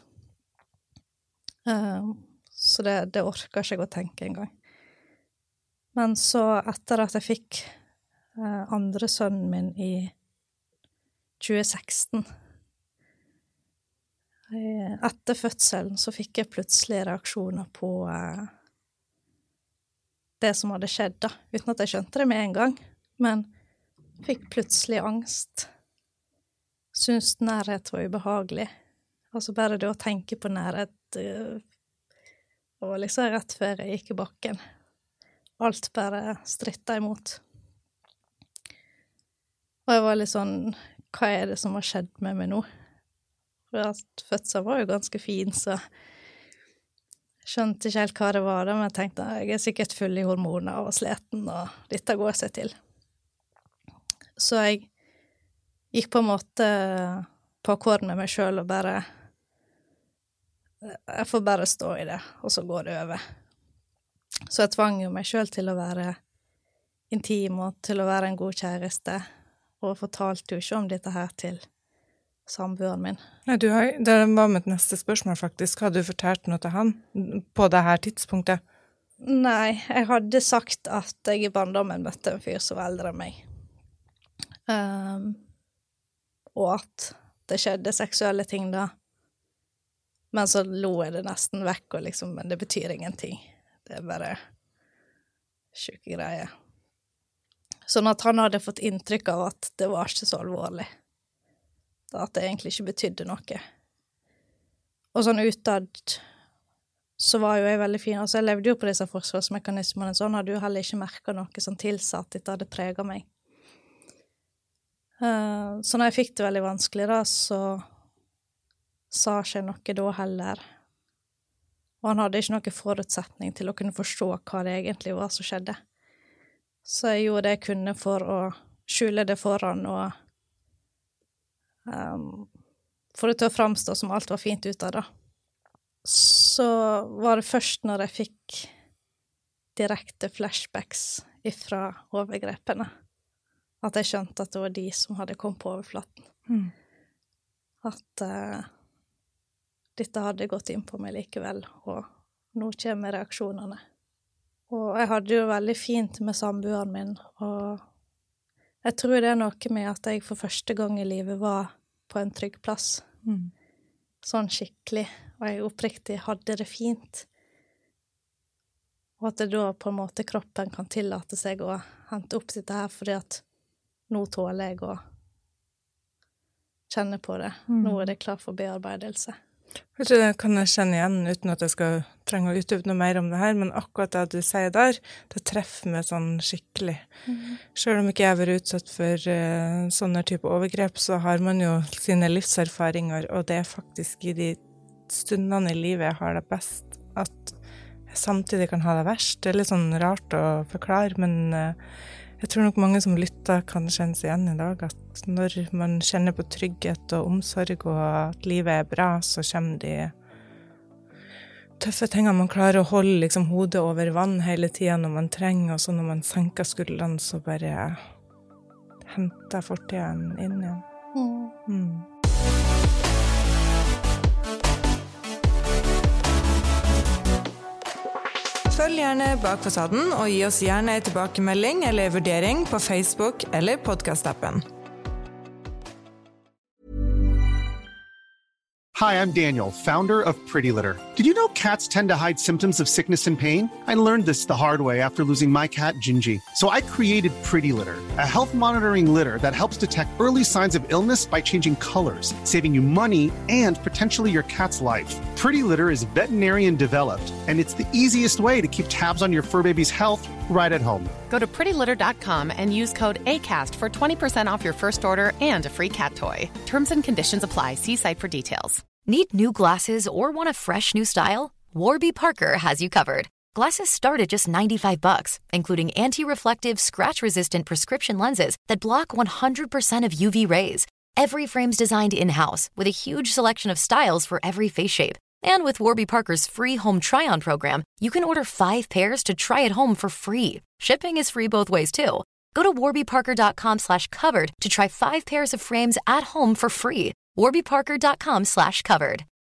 Um, så det, det orker ikke jeg å tenke en gang. Men så etter at jeg fikk eh, andre sønnen min i tjue seksten, etter fødselen så fikk jeg plutselig reaksjoner på eh, det som hadde skjedd da, uten at jeg skjønte det med en gang, men fikk plutselig angst. Syntes nærhet var ubehagelig. Altså bare det å tenke på nærhet, eh, og liksom rett før jeg gikk i bakken. Alt bare strittet imot. Og jeg var litt sånn, hva er det som har skjedd med meg nå? For at fødselen var jo ganske fin, så jeg skjønte ikke helt hva det var da, men jeg tenkte, jeg er sikkert full i hormoner og sleten, og dette går seg til. Så jeg gikk på en måte på akkord med meg selv og bare, jeg får bare stå i det, og så går det over. Så jeg tvang jo meg selv til å være intim og til å være en god kjæreste, og fortalte jo ikke om dette her til samboeren min. Nei, du har, det var mitt neste spørsmål faktisk. Har du fortalt noe til han på det her tidspunktet? Nei, jeg hadde sagt at jeg i barndommen møtte en fyr som var eldre enn meg. Um, og at det skjedde seksuelle ting da. Men så lo jeg det nesten vekk, og liksom, men det betyr ingenting. Det er bare syke greier. Sånn at han hadde fått inntrykk av at det var ikke så alvorlig. At det egentlig ikke betydde noe. Og sånn utad så var jo jeg veldig fin. Altså jeg levde jo på disse forsvarsmekanismene, sånn hadde jo heller ikke merket noe som tilsa at dette hadde preget meg. Uh, så når jeg fikk det veldig vanskelig da, så sa ikke noe da heller. Og han hadde ikke noen forutsetning til å kunne forstå hva det egentlig var som skjedde. Så jeg gjorde det jeg kunne for å skjule det foran, og um, for det til å framstå som alt var fint ut av det. Så var det først når jeg fikk direkte flashbacks ifra overgrepene, at jeg skjønte at det var de som hadde kommet på overflaten. Mm. At uh, dette hadde gått inn på meg likevel, og nå kommer reaksjonene. Og jeg hadde jo veldig fint med samboeren min, og jeg tror det er noe med at jeg for første gang i livet var på en trygg plass. Mm. Sånn skikkelig, og jeg oppriktig hadde det fint. Og at det da på en måte kroppen kan tillate seg å hente opp dette her, fordi at nå tåler jeg å kjenne på det. Mm. Nå er det klar for bearbeidelse. Kanskje det kan jeg kjenne igjen, uten at jeg skal trenge å utøve noe mer om det her, men akkurat det du sier der, det treffer meg sånn skikkelig. Mm. Selv om ikke jeg har vært utsatt for uh, sånne type overgrep, så har man jo sine livserfaringer, og det er faktisk i de stundene i livet jeg har det best, at jeg samtidig kan ha det verst. Det er litt sånn rart å forklare, men uh, jeg tror nok mange som lytter kan kjenne seg igjen i dag, at når man kjenner på trygghet og omsorg, og at livet er bra, så kommer de tøffe tingene. Man klarer å holde liksom, hodet over vann hele tiden når man trenger, og så når man senker skuldrene, så bare henter fortiden inn igjen. Mm. Mm. Følg gjerne Bak fasaden, og gi oss gjerne tilbakemelding eller vurdering på Facebook eller podcast-appen. Hi, I'm Daniel, founder of Pretty Litter. Did you know cats tend to hide symptoms of sickness and pain? I learned this the hard way after losing my cat, Gingy. So I created Pretty Litter, a health monitoring litter that helps detect early signs of illness by changing colors, saving you money and potentially your cat's life. Pretty Litter is veterinarian developed, and it's the easiest way to keep tabs on your fur baby's health right at home. Go to pretty litter dot com and use code ACAST for twenty percent off your first order and a free cat toy. Terms and conditions apply. See site for details. Need new glasses or want a fresh new style? Warby Parker has you covered. Glasses start at just ninety-five bucks, including anti-reflective, scratch-resistant prescription lenses that block one hundred percent of U V rays. Every frame's designed in-house with a huge selection of styles for every face shape. And with Warby Parker's free home try-on program, you can order five pairs to try at home for free. Shipping is free both ways, too. Go to warby parker dot com slash covered to try five pairs of frames at home for free. warby parker dot com slash covered.